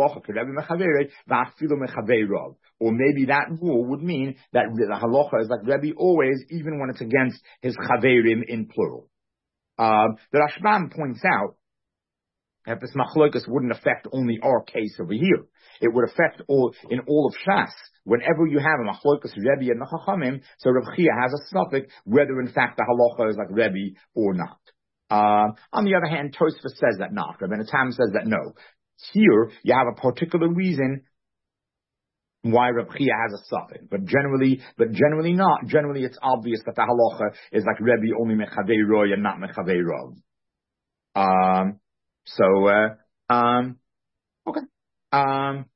that rule would mean that the halacha is like Rebbe always, even when it's against his chaverim in plural. Um, the Rashbam points out that this machlokas wouldn't affect only our case over here. It would affect all in all of Shas. Whenever you have a machlokas Rebbe and the Chachamim, so Reb Chia has a suffix whether in fact the halacha is like Rebbe or not. Uh, on the other hand, Tosfos says that not. Rabbi Tam says that no. Here, you have a particular reason why Reb Chia has a suffix, but generally, but generally not. Generally, it's obvious that the halacha is like Rebbe only mechavei roy and not mechavei rov. Um, so, uh, um, okay. Um,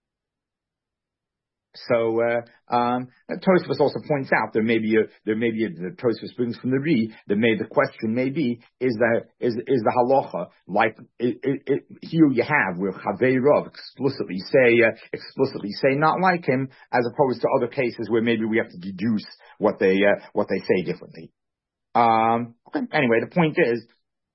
So, uh, um, Tosfos also points out there may be a, there may be a, the Tosfos brings from the Ri, that may, the question may be, is the, is, is the halacha, like, it, it, it, here you have, where Chavei Rav explicitly say, uh, explicitly say not like him, as opposed to other cases where maybe we have to deduce what they, uh, what they say differently. Um, okay. Anyway, the point is,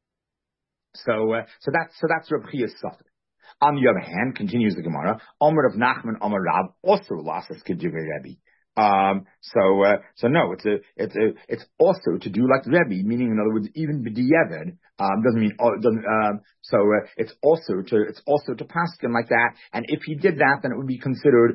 so, uh, so that's, so that's Reb Chia's suffix. On the other hand, continues the Gemara, Omer of Nachman, Omer Rab, also lasas kedivrei Rebbe. Um, so, uh, so no, it's a, it's a, it's also to do like Rebbe, meaning in other words, even b'diavad, um, doesn't mean, uh, doesn't, um, so, uh, it's also to, it's also to paskin like that, and if he did that, then it would be considered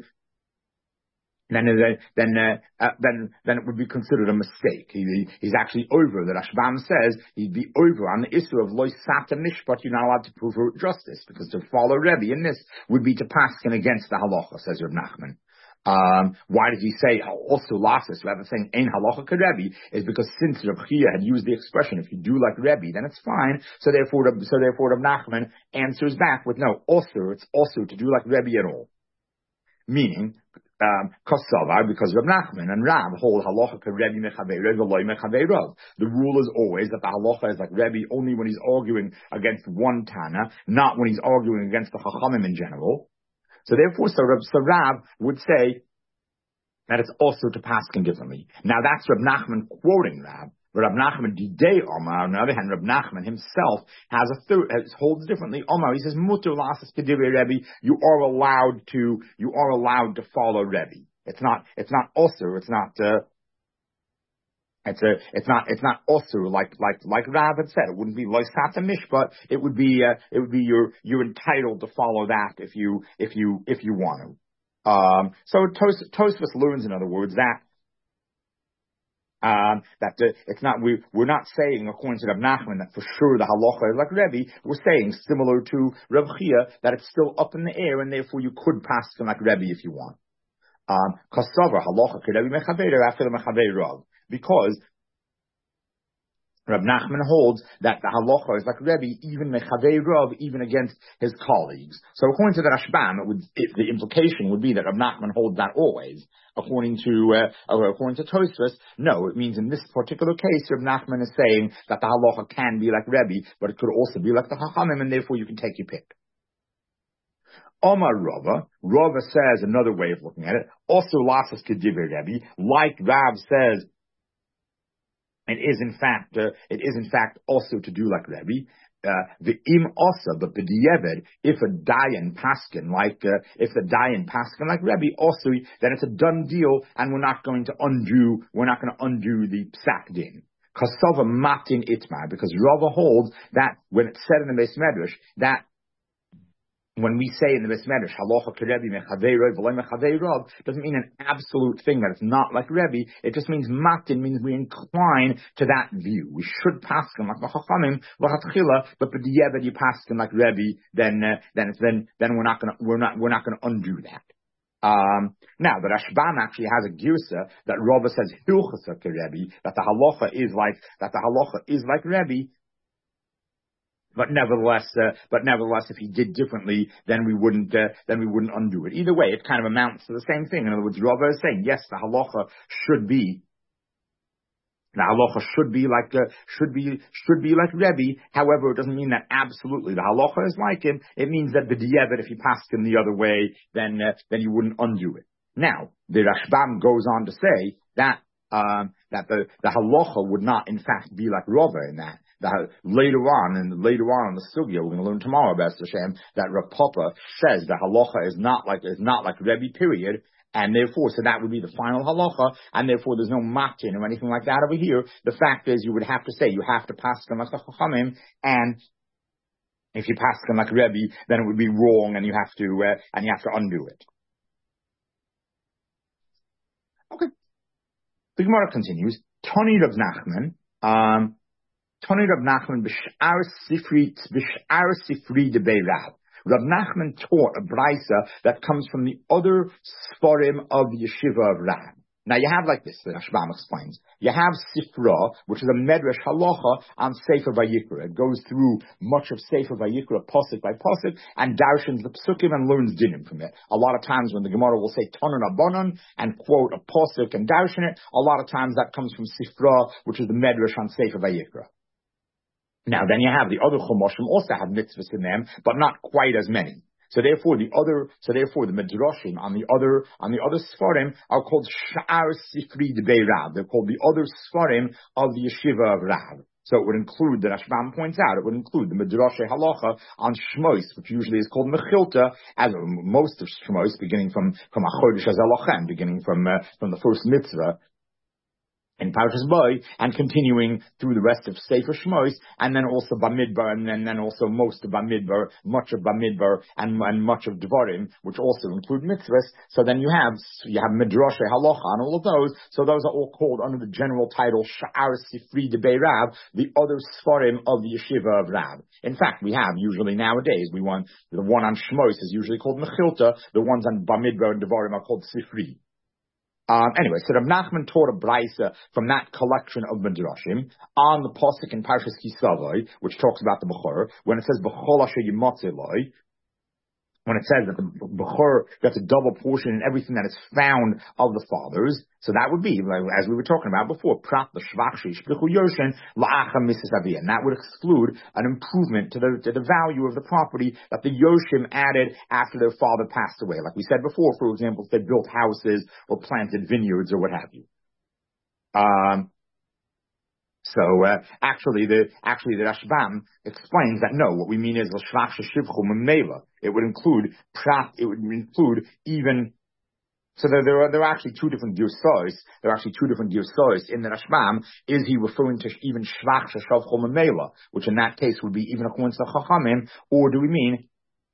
then then uh, uh, then then it would be considered a mistake. He, he's actually over. The Rashbam says he'd be over on the issue of loy sata mishpat. You're not allowed to prove justice because to follow Rebbe in this would be to paskin against the halacha, says Reb Nachman. Um, why did he say also lasses rather than saying ein halacha ke Rebbe? Is because since Reb Chia had used the expression if you do like Rebbe then it's fine. So therefore, so therefore Reb Nachman answers back with no. Also, it's also to do like Rebbe at all, meaning. Um, because Reb Nachman and Rab hold halacha ke Rebbe mechavei Rebbe loy mechavei Rav. The rule is always that the halacha is like Rebbe only when he's arguing against one Tana, not when he's arguing against the Chachamim in general. So therefore, so Reb, so Rab would say that it's also to paskin differently. Now that's Reb Nachman quoting Rab. Reb Nachman Didei Omar, on the other hand, Reb Nachman himself has a third, holds differently. Omar, he says, Mutter lasas kedivrei Rebbe, you are allowed to, you are allowed to follow Rebbe. It's not, it's not also, it's not, uh, it's a, it's not, it's not also like, like, like Rab had said, it wouldn't be lois sata mishpat, it would be, uh, it would be you're, you're entitled to follow that if you, if you, if you want to. Um, so Tos, Tosfos learns, in other words, that Um, that uh, it's not, we, we're not saying, according to Reb Nachman, that for sure the halacha is like Rebbe. We're saying, similar to Reb Chia, that it's still up in the air, and therefore you could pass them like Rebbe if you want. Um, Kasavar, halacha ke Rebbe mechavei after the mechavei Rav. because Rav Nachman holds that the halacha is like Rebbe, even mechavei Rav, even against his colleagues. So according to the Rashbam, it would, it, the implication would be that Rav Nachman holds that always. According to uh, according to Tosfos, no, it means in this particular case, Rav Nachman is saying that the halacha can be like Rebbe, but it could also be like the Chachamim, and therefore you can take your pick. Omar Rava, Rava says another way of looking at it. Also, lasas kedivrei Rebbe, like Rav says. It is in fact, uh, it is in fact also to do like Rebbe. Uh, the im also, but the dieved, if a dayan paskin, like, uh, if the dayan paskin like Rebbe, also, then it's a done deal, and we're not going to undo, we're not going to undo the psak din. Kasava matin itmar, because Rava holds that when it's said in the Beis Medrash, that when we say in the Beis Medrash, halacha kerebi mechavei Rav v'lo mechavei Rav, doesn't mean an absolute thing that it's not like Rebbe. It just means matin, means we incline to that view. We should paskin like the Chachamim v'chatchila, but b'diavad you paskin like Rebbe, then uh, then it's then then we're not gonna we're not we're not gonna undo that. Um, now the Rashbam actually has a girsa that Rava says hilchasa kerebi, that the halacha is like that the halacha is like Rebbe. But nevertheless, uh, but nevertheless, if he did differently, then we wouldn't, uh, then we wouldn't undo it. Either way, it kind of amounts to the same thing. In other words, Rava is saying, yes, the halacha should be, the halacha should be like, uh, should be, should be like Rebbe. However, it doesn't mean that absolutely the halacha is like him. It means that the dieved, if you passed him the other way, then, uh, then you wouldn't undo it. Now, the Rashbam goes on to say that, um, that the, the halacha would not, in fact, be like Rava in that. That later on, and later on in the sugya, we're going to learn tomorrow about Hashem, that Rav Papa says the halacha is not like is not like Rebbe, period, and therefore, so that would be the final halacha, and therefore there's no matin or anything like that over here. The fact is, you would have to say you have to pass them like the Chachamim, and if you pass them like Rebbe, then it would be wrong, and you have to uh, and you have to undo it. Okay, the Gemara continues. Tani Rav Nachman. Um, Tani Rav Nachman b'sh'ar sifri b'sh'ar sifri debei Rav. Rav Nachman taught a brisa that comes from the other sfarim of the yeshiva of Rav. Now you have like this, the Rashbam explains. You have Sifra, which is a Medrash halacha on Sefer Vayikra. It goes through much of Sefer Vayikra, pasuk by pasuk, and darshans the psukim and learns dinim from it. A lot of times when the Gemara will say Tanan Abanan and quote a pasuk and darshan it, a lot of times that comes from Sifra, which is the Medrash on Sefer Vayikra. Now, then you have the other Chumoshim also have mitzvahs in them, but not quite as many. So therefore, the other, so therefore, the Midrashim on the other, on the other Sfarim are called Sha'ar Sifri Debei Rav. They're called the other Sfarim of the Yeshiva of Rav. So it would include, the Rashbam points out, it would include the Midrashe Halacha on Shmois, which usually is called Mechilta, as most of Shmois, beginning from, from Achodesh Azalachem, beginning from, uh, from the first mitzvah, in Parshas Boy, and continuing through the rest of Sefer Shmos, and then also Bamidbar, and then, then also most of Bamidbar, much of Bamidbar, and, and much of Dvarim, which also include mitzvahs. So then you have, you have Midrash Halacha on all of those, so those are all called under the general title Sha'ar Sifri Debei Rav, the other Sfarim of the Yeshiva of Rav. In fact, we have usually nowadays, we want, the one on Shmos is usually called Mechilta, the ones on Bamidbar and Dvarim are called Sifri. Um, anyway, so Rav Nachman taught a brisa from that collection of Midrashim on the pasuk in Parshas Kisavai, which talks about the Bechor, when it says Bechol Asher Yimatzei, when it says that the Bechor gets a double portion in everything that is found of the fathers. So that would be, as we were talking about before, Prat the Shvach Shishplichu Yoshin La'acham Misas Aviyah, and that would exclude an improvement to the to the value of the property that the Yoshim added after their father passed away. Like we said before, for example, if they built houses or planted vineyards or what have you. Um, So uh, actually, the actually the Rashbam explains that no, what we mean is l'shvach sheshivchu memela. It would include prat. It would include even. So there, there are there are actually two different girsos. There are actually two different girsos in the Rashbam. Is he referring to even shvach sheshivchu memela, which in that case would be even according to Chachamim, or do we mean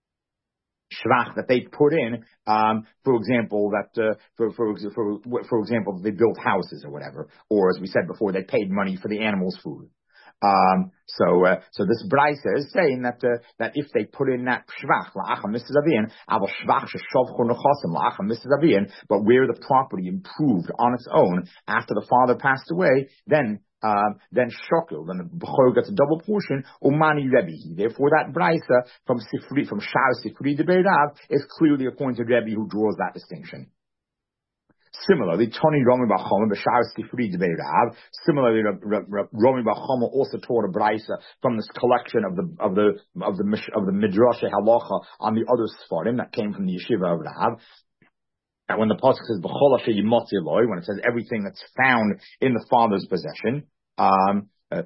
shvach that they put in, um, for example, that uh, for for for for example, they built houses or whatever, or as we said before, they paid money for the animals' food. Um, so, uh, so this brisa is saying that, uh, that if they put in that shvach, la'acha misses avian, avo shvach sheshovchu nechasim, la'acha misses avian, but where the property improved on its own after the father passed away, then, uh, then shokil, then the b'chor gets a double portion, umani Rebbe. Therefore that brisa from Sifri, from Shar Sifri de Beirav is clearly according to Rebbe who draws that distinction. Similarly, Tony Romi Bachama, Bashar Stifri Debei Rav. Similarly, Romi Bachama also taught a brisa from this collection of the of the of the of the Midrash Halacha on the other Sfarim that came from the Yeshiva of Rav. And when the pasuk says B'chol asher yimotzi eloi, when it says everything that's found in the father's possession, um, Uh,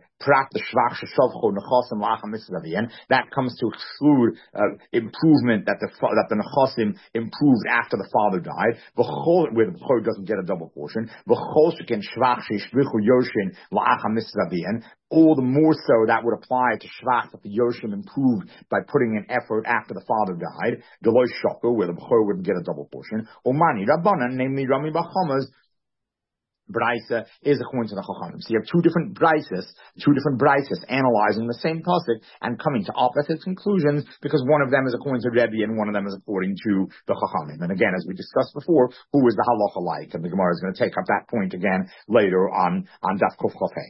that comes to exclude uh, improvement that the that the nechasim improved after the father died. Where the b'chor doesn't get a double portion. All the more so that would apply to shvach that the yoshim improved by putting in effort after the father died. Deloy shoko, where the b'chor wouldn't get a double portion. Omani rabbanan, namely Rami Bachamas. Brisa is according to the Chachamim. So you have two different brises, two different brises analyzing the same pasuk and coming to opposite conclusions because one of them is according to Rebbe and one of them is according to the Chachamim. And again, as we discussed before, who is the halacha like? And the Gemara is going to take up that point again later on on Daf Kuf Chafei.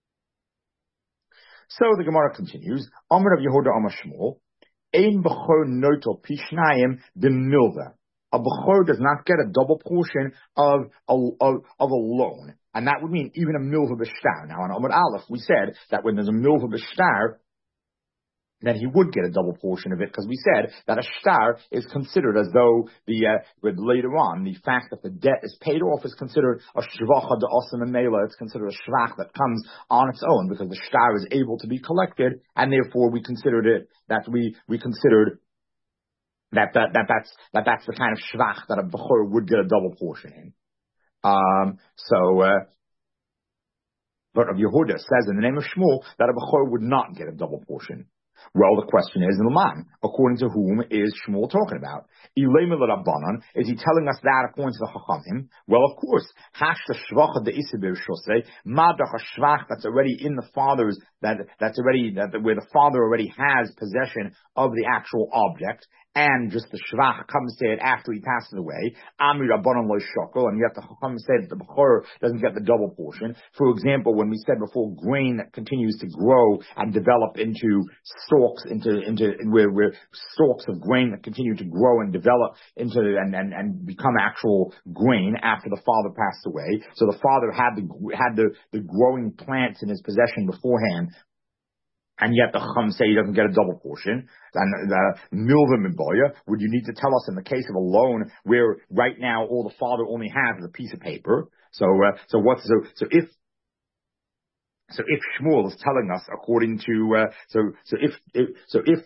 So the Gemara continues. Amar Rav Yehuda Amar Shmuel, Ein b'chor notel pishnayim b'milva. A b'chor does not get a double portion of a, of, of a loan. And that would mean even a milva b'shtar. Now on Amud Aleph, we said that when there's a milva b'shtar, then he would get a double portion of it, because we said that a shtar is considered as though the, uh, with later on, the fact that the debt is paid off is considered a shvacha de'osim emela. It's considered a shvach that comes on its own, because the shtar is able to be collected, and therefore we considered it, that we, we considered That, that, that, that's, that, that's the kind of shvach that a b'chor would get a double portion in. Um, so, uh, but Rav Yehuda says in the name of Shmuel that a b'chor would not get a double portion. Well, the question is, Laman, according to whom is Shmuel talking about? Is he telling us that according to the Chachamim? Well, of course, hash the shvacha de isibir shosei, madach a shvach that's already in the father's, that that's already that where the father already has possession of the actual object, and just the shvach comes to it after he passes away. Amir Rabbanon lo shoko, and yet the Chachamim said that the b'chor doesn't get the double portion. For example, when we said before, grain that continues to grow and develop into stalks, into into where where stalks of grain that continue to grow and develop into and, and, and become actual grain after the father passed away. So the father had the had the, the growing plants in his possession beforehand, and yet the Chacham say he doesn't get a double portion. And the milva miboya, would you need to tell us in the case of a loan where right now all the father only has is a piece of paper? So uh, so what's so so if so if Shmuel is telling us according to uh, so so if, if so if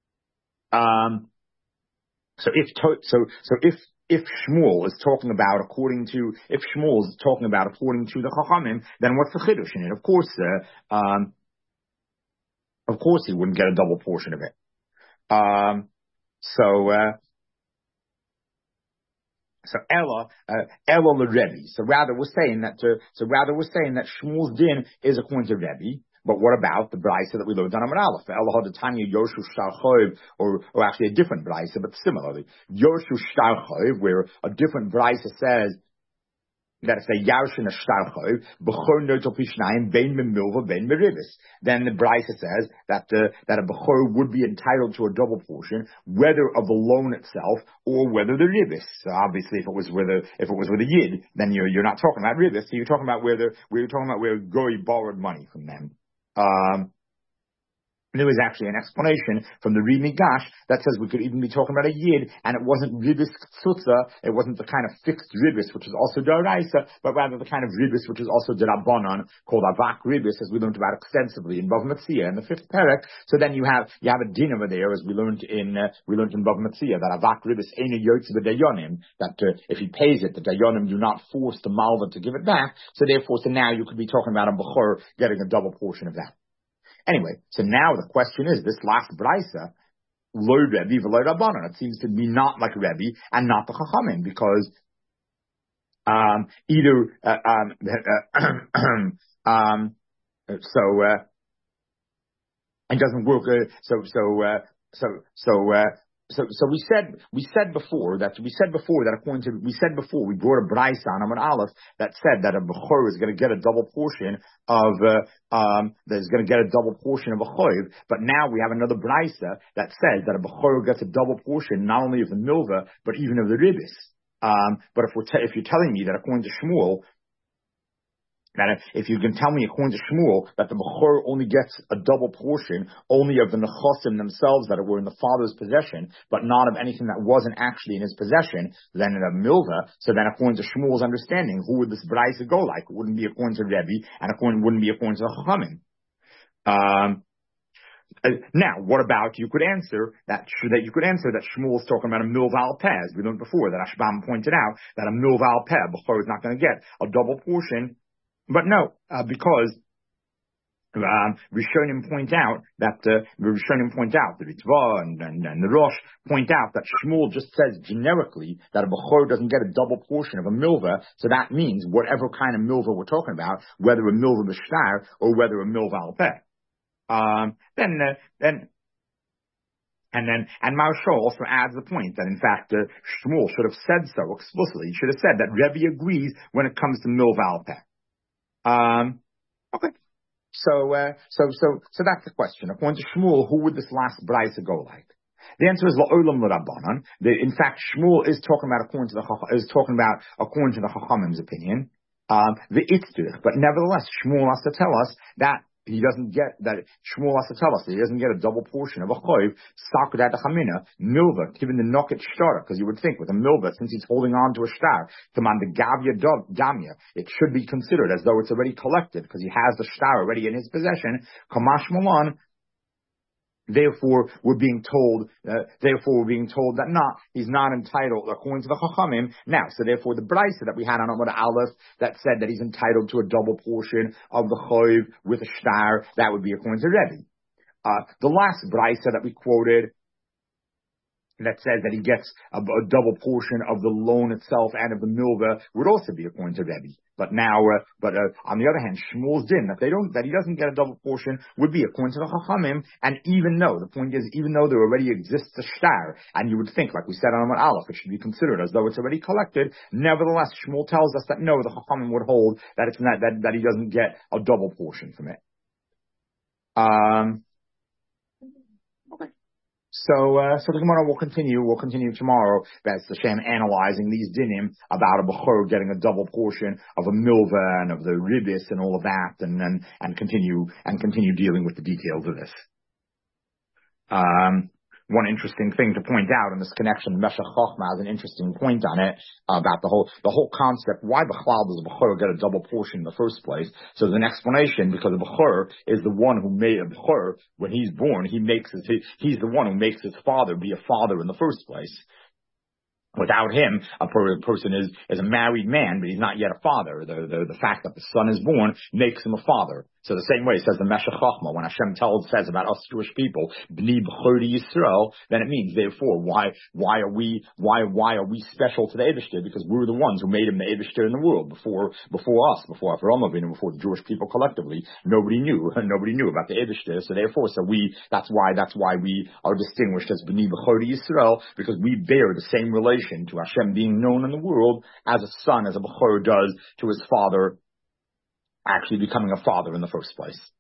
um so if to, so so if If Shmuel is talking about according to, if Shmuel is talking about according to the Chachamim, then what's the chiddush in it? Of course, uh, um, of course he wouldn't get a double portion of it. Um, so, uh, so Ella, uh, Ella le Rebbe. So rather we're saying that, uh, so rather we're saying that Shmuel's din is according to Rebbe. But what about the brisa that we learned on Amar Aleph? Ella Hadatanya Yoshu Shtar Choiv, or or actually a different brisa, but similarly Yoshu Shtar Choiv, where a different brisa says that it's a Yarshin a Shtar Choiv, B'chor Notel Pishnayim Bein Memilva Bein Meribis. Then the brisa says that uh, that a b'chor would be entitled to a double portion, whether of the loan itself or whether the ribis. So obviously, if it was with a if it was with a yid, then you're you're not talking about ribis. So you're talking about where the where you're talking about where Goy borrowed money from them. Um, there was actually an explanation from the Ri Migash that says we could even be talking about a yid, and it wasn't ribis ksutza, it wasn't the kind of fixed ribis, which is also daraisa, but rather the kind of ribis which is also derabanan, called avak ribis, as we learned about extensively in Bav Metzia in the fifth parak. So then you have you have a din over there, as we learned in uh, we learned in Bav Metzia, that avak ribis ena yotze b'dayonim, that uh, if he pays it, the dayonim do not force the malva to give it back. So therefore, so now you could be talking about a b'chor getting a double portion of that. Anyway, so now the question is, this last brisa, lo Rebbe v'lo Rabbanan, it seems to be not like Rebbe and not the Chachamim, because um, either uh, um, uh, um, so uh, It doesn't work. Uh, so, so, uh, so, so, uh, so, so we said, we said before that, we said before that according to, we said before, we brought a brisa on Amud Aleph that said that a Bechor is going to get a double portion of, uh, um, that is going to get a double portion of a Choiv. But now we have another brisa that says that a Bechor gets a double portion not only of the Milva, but even of the Ribis. Um, but if we're, te- if you're telling me that according to Shmuel, that if you can tell me according to Shmuel that the Bechor only gets a double portion only of the Nechosim themselves that were in the father's possession, but not of anything that wasn't actually in his possession, then in a Milva, so then according to Shmuel's understanding, who would this Braisa go like? It wouldn't be according to Rebbe, and according, wouldn't be according to the Chachamim. Um, Uh, now, what about, you could answer that, that you could answer that Shmuel's talking about a milva al peh, as we learned before, that Ashbam pointed out, that a milva al peh, Bechor is not going to get a double portion. But no, uh, because um, Rishonim point out that uh, Rishonim point out the Ritva and, and, and the Rosh point out that Shmuel just says generically that a Bechor doesn't get a double portion of a milva, so that means whatever kind of milva we're talking about, whether a milva b'shtar or whether a milva al peh. Um, then, uh, then. And then, and Marshal also adds the point that in fact, uh, Shmuel should have said so explicitly. He should have said that Rebbe agrees when it comes to milva al peh. Um, okay. So, uh, so, so, so that's the question. According to Shmuel, who would this last brisa go like? The answer is la'olam l'rabbanan. In fact, Shmuel is talking about according to the is talking about according to the Chachamim's opinion. Um, the itzrich, but nevertheless, Shmuel has to tell us that he doesn't get that. Shmuel has to tell us that he doesn't get a double portion of a choiv sakudat chamina milva given the noket shtar, because you would think with a milva, since he's holding on to a shtar, command the gavya damya, it should be considered as though it's already collected because he has the shtar already in his possession. Kamash malan. Therefore, we're being told. Uh, therefore, we're being told that not he's not entitled according to the Chachamim. Now, so therefore, the brisa that we had on Amud Aleph that said that he's entitled to a double portion of the choiv with a shtar, that would be according to Rebbe. Uh, the last brisa that we quoted that says that he gets a, a double portion of the loan itself and of the milva would also be according to Rebbe. But now, uh, but uh, on the other hand, Shmuel's din that they don't, that he doesn't get a double portion would be according to the Chachamim. And even though the point is, even though there already exists a shtar, and you would think, like we said on Amud Aleph, it should be considered as though it's already collected. Nevertheless, Shmuel tells us that no, the Chachamim would hold that it's not that that he doesn't get a double portion from it. Um. So, uh, so the Gemara will continue, we'll continue tomorrow, that's the Shem analyzing these dinim about a Bechor getting a double portion of a milva and of the ribis and all of that, and then, and continue, and continue dealing with the details of this. Um, one interesting thing to point out in this connection, Meshech Chochmah has an interesting point on it about the whole the whole concept. Why Bechlal does a Bechor get a double portion in the first place? So there's an explanation, because a Bechor is the one who made a Bechor when he's born. He makes his, he, he's the one who makes his father be a father in the first place. Without him, a per- person is, is a married man, but he's not yet a father. The, the, the fact that the son is born makes him a father. So the same way it says the Meshech Chochmah, when Hashem tells, says about us Jewish people, B'ni B'chor Yisrael, then it means, therefore, why, why are we, why, why are we special to the Eibishter? Because we're the ones who made him the Eibishter in the world before, before us, before Avraham Avinu, before the Jewish people collectively. Nobody knew, nobody knew about the Eibishter. So therefore, so we, that's why, that's why we are distinguished as B'ni B'chor Yisrael, because we bear the same relation to Hashem being known in the world as a son, as a Bechor does to his father, actually becoming a father in the first place.